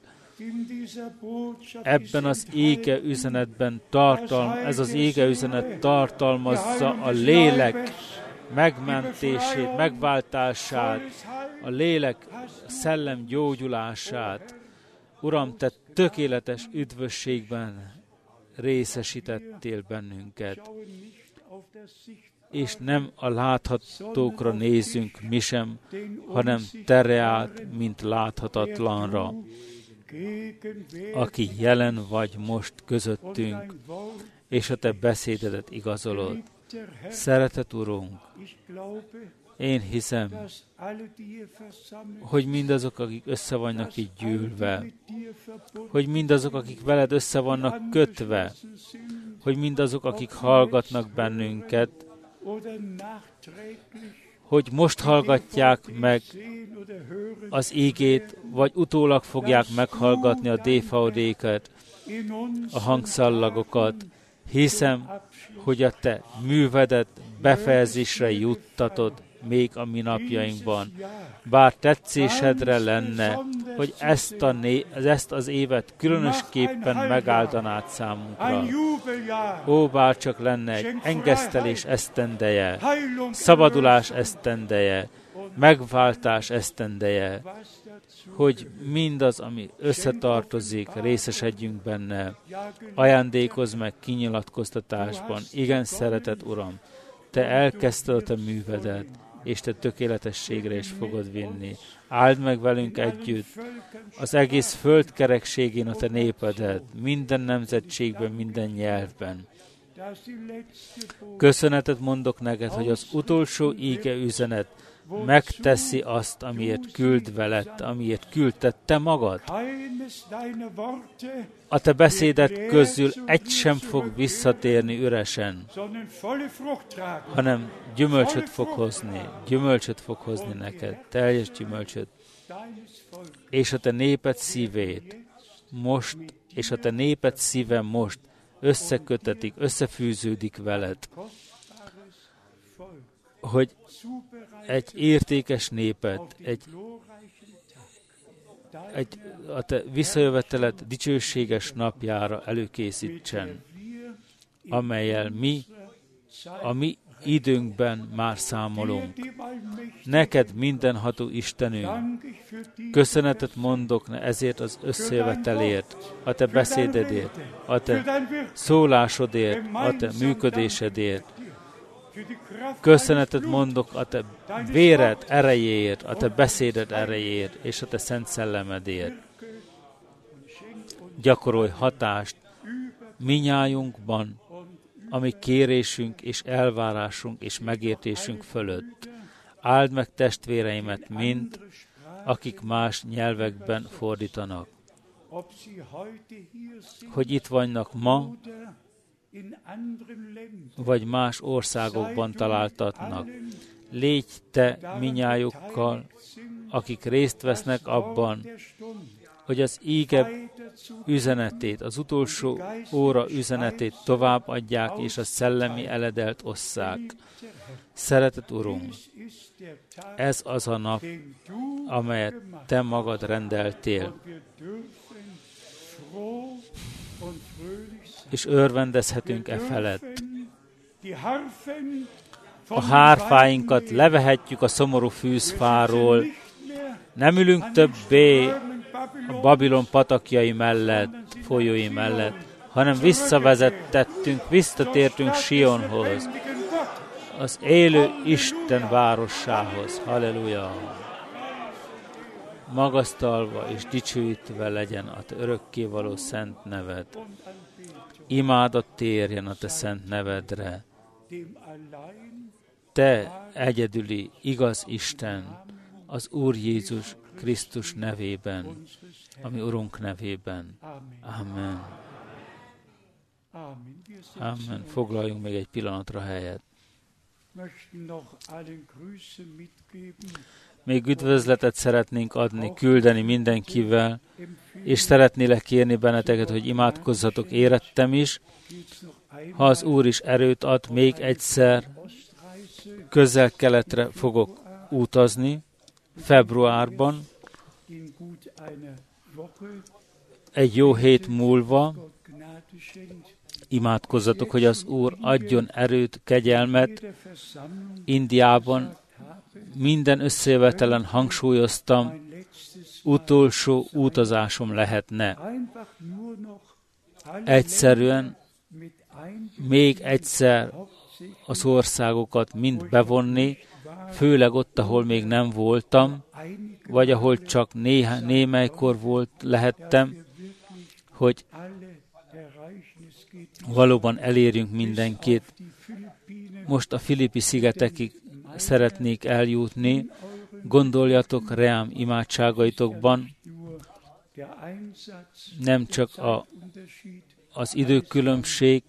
ebben az ége üzenetben tartalm, ez az ége üzenet tartalmazza a lélek megmentését, megváltását, a lélek a szellem gyógyulását. Uram, te tökéletes üdvösségben részesítettél bennünket, és nem a láthatókra nézzünk mi sem, hanem te reált, mint láthatatlanra, aki jelen vagy most közöttünk, és a te beszédedet igazolod. Szeretett Urunk, én hiszem, hogy mindazok, akik össze vannak itt gyűlve, hogy mindazok, akik veled össze vannak kötve, hogy mindazok, akik hallgatnak bennünket, hogy most hallgatják meg az ígét, vagy utólag fogják meghallgatni a dé vé dé-ket, a hangszallagokat. Hiszem, hogy a te művedet befejezésre juttatod még a mi napjainkban. Bár tetszésedre lenne, hogy ezt, a né- ezt az évet különösképpen megáldanád számunkra. Ó, bár csak lenne egy engesztelés esztendeje, szabadulás esztendeje, megváltás esztendeje, hogy mindaz, ami összetartozik, részesedjünk benne. Ajándékozz meg kinyilatkoztatásban. Igen, szeretett Uram, te elkezdted a te művedet, és te tökéletességre is fogod vinni. Áld meg velünk együtt az egész föld kerekségén a te népedet, minden nemzetségben, minden nyelvben. Köszönetet mondok neked, hogy az utolsó íge üzenet megteszi azt, amiért küldve lett, amiért küldted te magad. A te beszédet közül egy sem fog visszatérni üresen, hanem gyümölcsöt fog hozni, gyümölcsöt fog hozni neked, teljes gyümölcsöt. És a te néped szívét most, és a te néped szíve most összekötetik, összefűződik veled, hogy egy értékes népet, egy, egy a te visszajöveteled dicsőséges napjára előkészítsen, amelyel mi a mi időnkben már számolunk. Neked mindenható Istenünk, köszönetet mondok ezért az összejövetelért, a te beszédedért, a te szólásodért, a te működésedért. Köszönetet mondok a te véred erejéért, a te beszéded erejéért, és a te szent szellemedért. Gyakorolj hatást minnyájunkban, ami kérésünk és elvárásunk és megértésünk fölött. Áld meg testvéreimet mind, akik más nyelvekben fordítanak. Hogy itt vannak ma, vagy más országokban találtatnak. Légy te minnyájukkal, akik részt vesznek abban, hogy az íge üzenetét, az utolsó óra üzenetét továbbadják, és a szellemi eledelt osszák. Szeretett Urunk, ez az a nap, amelyet te magad rendeltél, és örvendezhetünk e felett. A hárfáinkat levehetjük a szomorú fűzfáról, nem ülünk többé a Babilon patakjai mellett, folyói mellett, hanem visszavezettettünk, visszatértünk Sionhoz, az élő Isten városához. Halleluja! magasztalva és dicsőítve legyen a te örökkévaló szent neved. Imádat térjen a te szent nevedre. Te egyedüli, igaz Isten, az Úr Jézus Krisztus nevében, ami Urunk nevében. Amen. Amen. Foglaljunk még egy pillanatra helyet. Még üdvözletet szeretnénk adni, küldeni mindenkivel, és szeretnélek kérni benneteket, hogy imádkozzatok érettem is. Ha az Úr is erőt ad, még egyszer közel-keletre fogok utazni, februárban, egy jó hét múlva. Imádkozzatok, hogy az Úr adjon erőt, kegyelmet. Indiában minden összejövetelen hangsúlyoztam, utolsó utazásom lehetne. Egyszerűen még egyszer az országokat mind bevonni, főleg ott, ahol még nem voltam, vagy ahol csak néha, némelykor volt, lehettem, hogy valóban elérjünk mindenkit. Most a Fülöp-szigetekig szeretnék eljutni. Gondoljatok reám imádságaitokban, nem csak a, az időkülönbség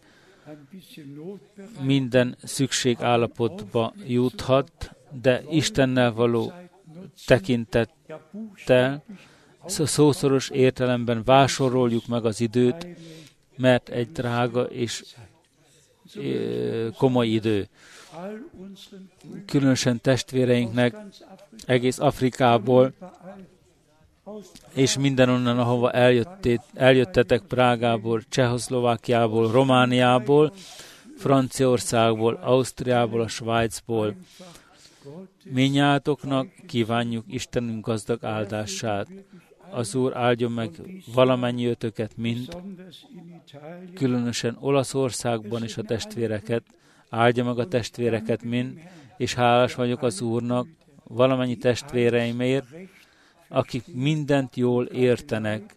minden szükségállapotba juthat, de Istennel való tekintettel szószoros értelemben vásároljuk meg az időt, mert egy drága és komoly idő. Különösen testvéreinknek egész Afrikából, és mindenonnan, ahova eljöttét, eljöttetek, Prágából, Csehszlovákiából, Romániából, Franciaországból, Ausztriából, a Svájcból. Mindnyájatoknak kívánjuk Istenünk gazdag áldását. Az Úr áldjon meg valamennyi ötöket mind, különösen Olaszországban is a testvéreket, áldja meg a testvéreket mind, és hálás vagyok az Úrnak valamennyi testvéreimért, akik mindent jól értenek,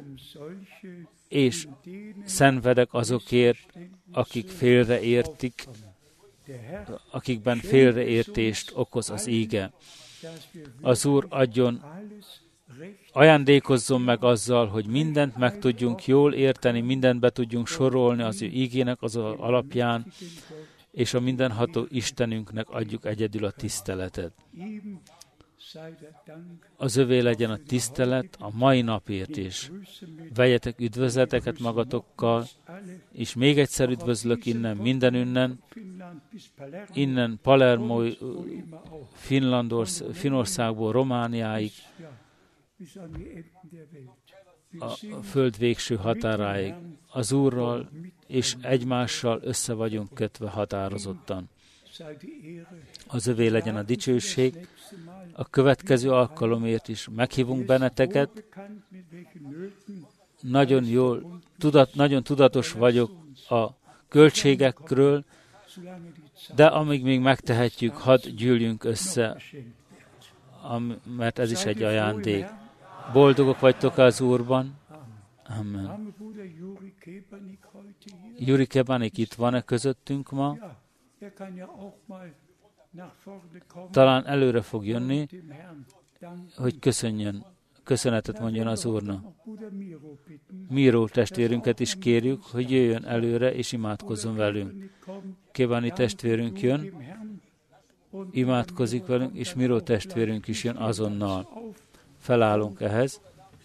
és szenvedek azokért, akik félreértik, akikben félreértést okoz az íge. Az Úr adjon, ajándékozzon meg azzal, hogy mindent meg tudjunk jól érteni, mindent be tudjunk sorolni az ő ígének az alapján, és a mindenható Istenünknek adjuk egyedül a tiszteletet. Az övé legyen a tisztelet a mai napért is. Vegyetek üdvözleteket magatokkal, és még egyszer üdvözlök innen, minden innen, innen Palermo, Finnországból Romániáig, a föld végső határáig. Az Úrral és egymással össze vagyunk kötve határozottan. Az övé legyen a dicsőség. A következő alkalomért is meghívunk benneteket. Nagyon jól, tudat, nagyon tudatos vagyok a költségekről, de amíg még megtehetjük, hadd gyűljünk össze, mert ez is egy ajándék. Boldogok vagytok az Úrban? Amen. Juri Kebanik itt van-e közöttünk ma? Talán előre fog jönni, hogy köszönjön, köszönetet mondjon az Úrnak. Míró testvérünket is kérjük, hogy jöjjön előre és imádkozzon velünk. Kebani testvérünk jön, imádkozik velünk, és Míró testvérünk is jön azonnal. Felállunk ehhez.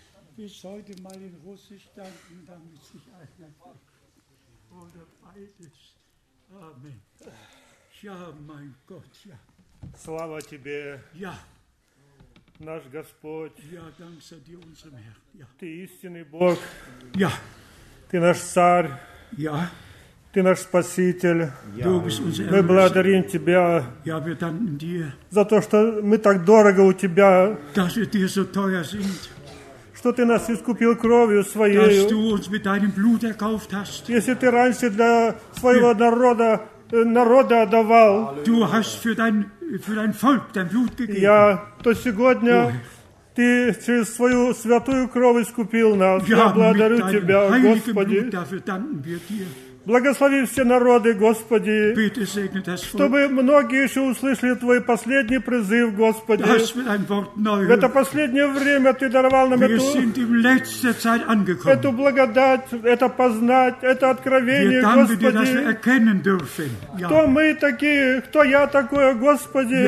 Слава Тебе, Ja, наш Господь, ja, Dank sei dir, unserem Herrn. Ja, Ты истинный Бог, ja, Ты наш Царь, ja, Ты наш Спаситель. du bist unser Мы Erlöser. благодарим Тебя Ja, wir danken dir, за то, что мы так дорого у Тебя, dass wir dir so teuer sind, что Ты нас искупил кровью dass Своею. du uns mit deinem Blut erkauft hast. Если Ты раньше для своего народа, э, народа отдавал, Du hast für dein, für dein Volk dein Blut gegeben. я, то сегодня Ты через свою святую кровь искупил нас. Я благодарю Тебя, Господи. Благослови все народы, Господи, чтобы многие еще услышали Твой последний призыв, Господи. В это последнее время Ты даровал нам эту, эту благодать, это познать, это откровение, Господи. Кто мы такие, кто я такое, Господи?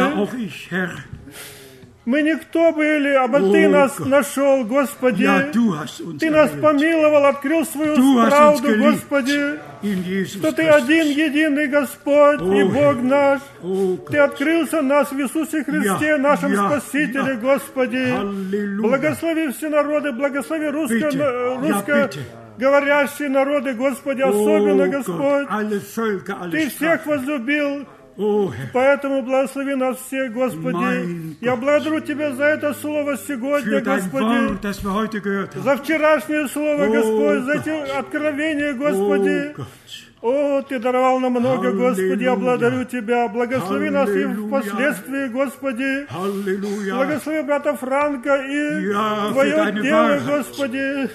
Мы никто были, а Ты нас нашел, Господи. Ты нас помиловал, открыл свою правду, Господи, что Ты один, единый Господь и Бог наш. Ты открылся нас в Иисусе Христе, нашем Спасителе, Господи. Благослови все народы, благослови русско, русскоговорящие народы, Господи, особенно, Господь. Ты всех возлюбил. Поэтому благослови нас всех, Господи. Я благодарю Тебя за это слово сегодня, Господи, за вчерашнее слово, Господь, за эти откровения, Господи. О, Ты даровал нам много, Господи, я благодарю Тебя. Благослови нас и впоследствии, Господи. Благослови брата Франка и Твое дело, Господи.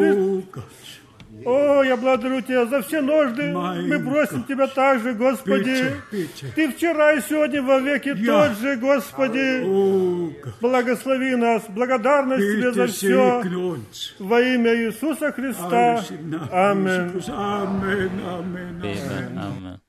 О, я благодарю Тебя за все нужды. Мы просим Тебя также, Господи. Ты вчера и сегодня во веки тот же, Господи. Благослови нас. Благодарность Тебе за все. Во имя Иисуса Христа. Аминь. Amen, amen.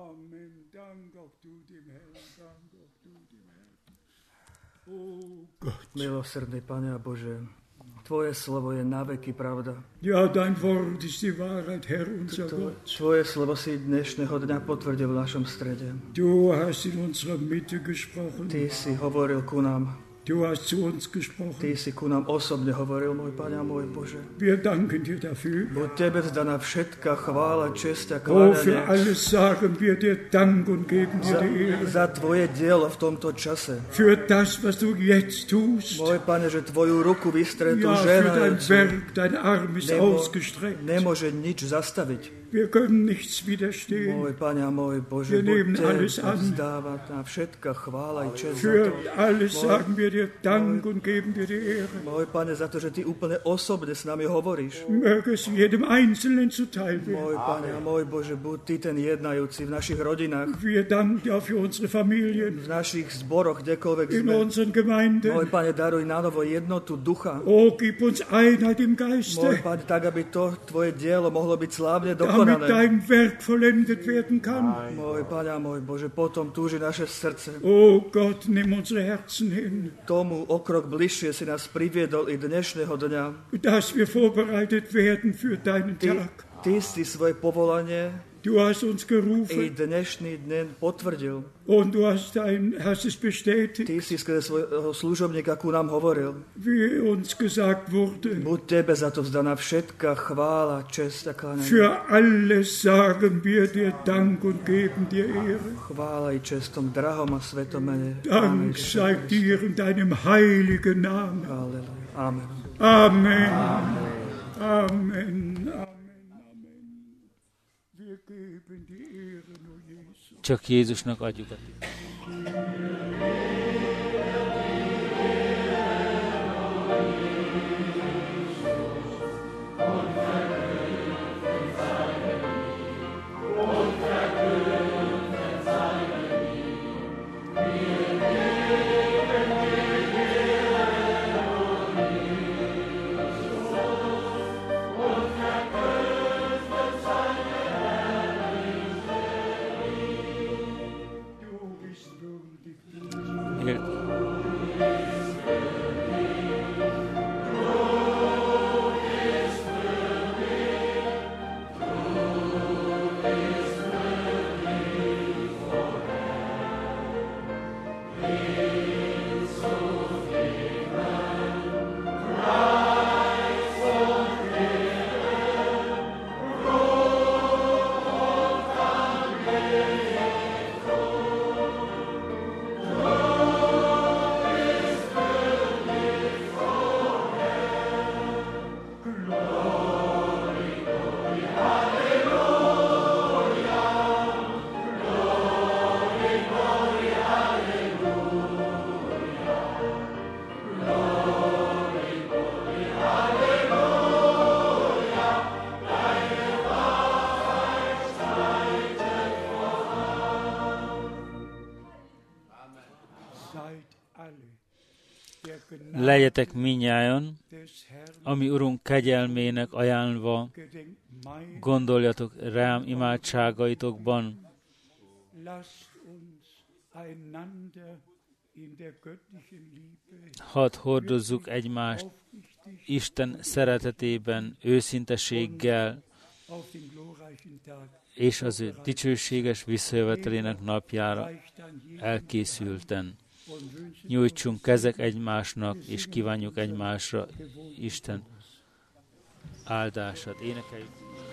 Milosrdný Pane a Bože, Tvoje slovo je na veky pravda. Ja, dein Wort ist die Wahrheit, Herr unser Gott. Tvoje slovo si dnešného dňa potvrdil v našom strede. Du hast in unserer Mitte gesprochen. Ty si hovoril ku nám. Du hast zu uns gesprochen. Ty si ku nám osobne hovoril, môj Pane a môj Bože. Wir danken dir dafür. Buď Tebe vzdaná všetka chvála, česť a Oh, für kláňanie. alles sagen wir dir Dank und geben dir Za, die Ehre. za Tvoje dielo v tomto čase. Für das, was du jetzt tust. Môj Pane, že Tvoju ruku vystretú Ja, für dein ženajúcu Werk, dein Arm ist nemo, ausgestreckt. nemôže nič zastaviť. Wir können nichts widerstehen. Môj Pane a môj Bože, Wir nehmen buď alles Tebe an. vzdáva na všetka chvála i česť za Für to. alles Môj- sagen wir dir Dank und geben dir die Ehre. Môj Pane, za to, že Ty úplne osobne s nami hovoríš. Möge es jedem Einzelnen zuteil werden. Môj Pane a môj Bože, buď Ty ten jednajúci v našich rodinách, Wir danken dir auch für unsere Familien, v našich zboroch, kdekoľvek in sme. unseren Môj Gemeinden. Pane, daruj na novo jednotu ducha. Oh, gib uns Einheit im Môj Geiste, Pane, tak, aby to Tvoje dielo mohlo byť slávne damit dokonané. dein Werk vollendet werden kann. Môj Pane a môj Bože, potom túži naše srdce. Oh Gott, nimm unsere Herzen hin, Tomu o krok bližšie si nás priviedol i dnešného dňa. dass wir vorbereitet werden für deinen Ty, Tag. ty si svoje povolanie Du hast uns i gerufen dnešný deň potvrdil. und du hast, dein, hast es bestätigt, Ty si skrze svojho služobníka ku nám hovoril. wie uns gesagt wurde. Buď Tebe za to vzdaná všetka chvála, česť a kláňanie. Für alles sagen wir dir Dank und geben dir Ehre. Chvála i česť tom drahom a svetom mene. Amen. Dank sei dir in deinem heiligen Namen. Halleluja. Amen. Amen. Amen. Amen. Wir geben die Ehre nur Jesus. Csak Jézusnak adjuk a tiszteletet. legyetek minnyájan, ami Urunk kegyelmének ajánlva, gondoljatok rám imádságaitokban. Hadd hordozzuk egymást Isten szeretetében, őszinteséggel, és az ő dicsőséges visszajövetelének napjára elkészülten. Nyújtsunk kezek egymásnak, és kívánjuk egymásra Isten áldását. Énekeljük!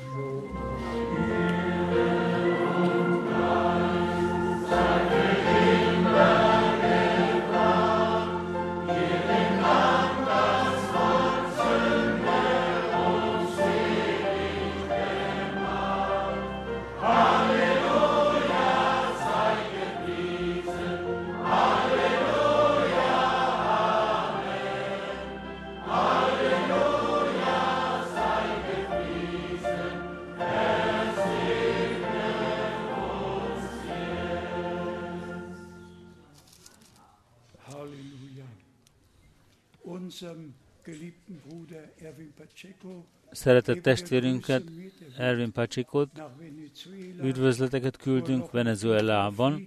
Szeretett testvérünket, Erwin Pacheco-t, üdvözleteket küldünk Venezuelában,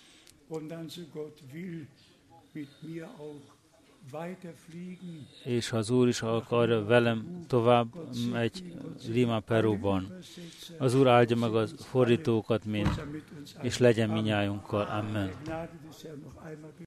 és ha az Úr is akarja, velem tovább megy Lima, Peruban. Az Úr áldja meg a fordítókat mind, és legyen minnyájunkkal. Amen.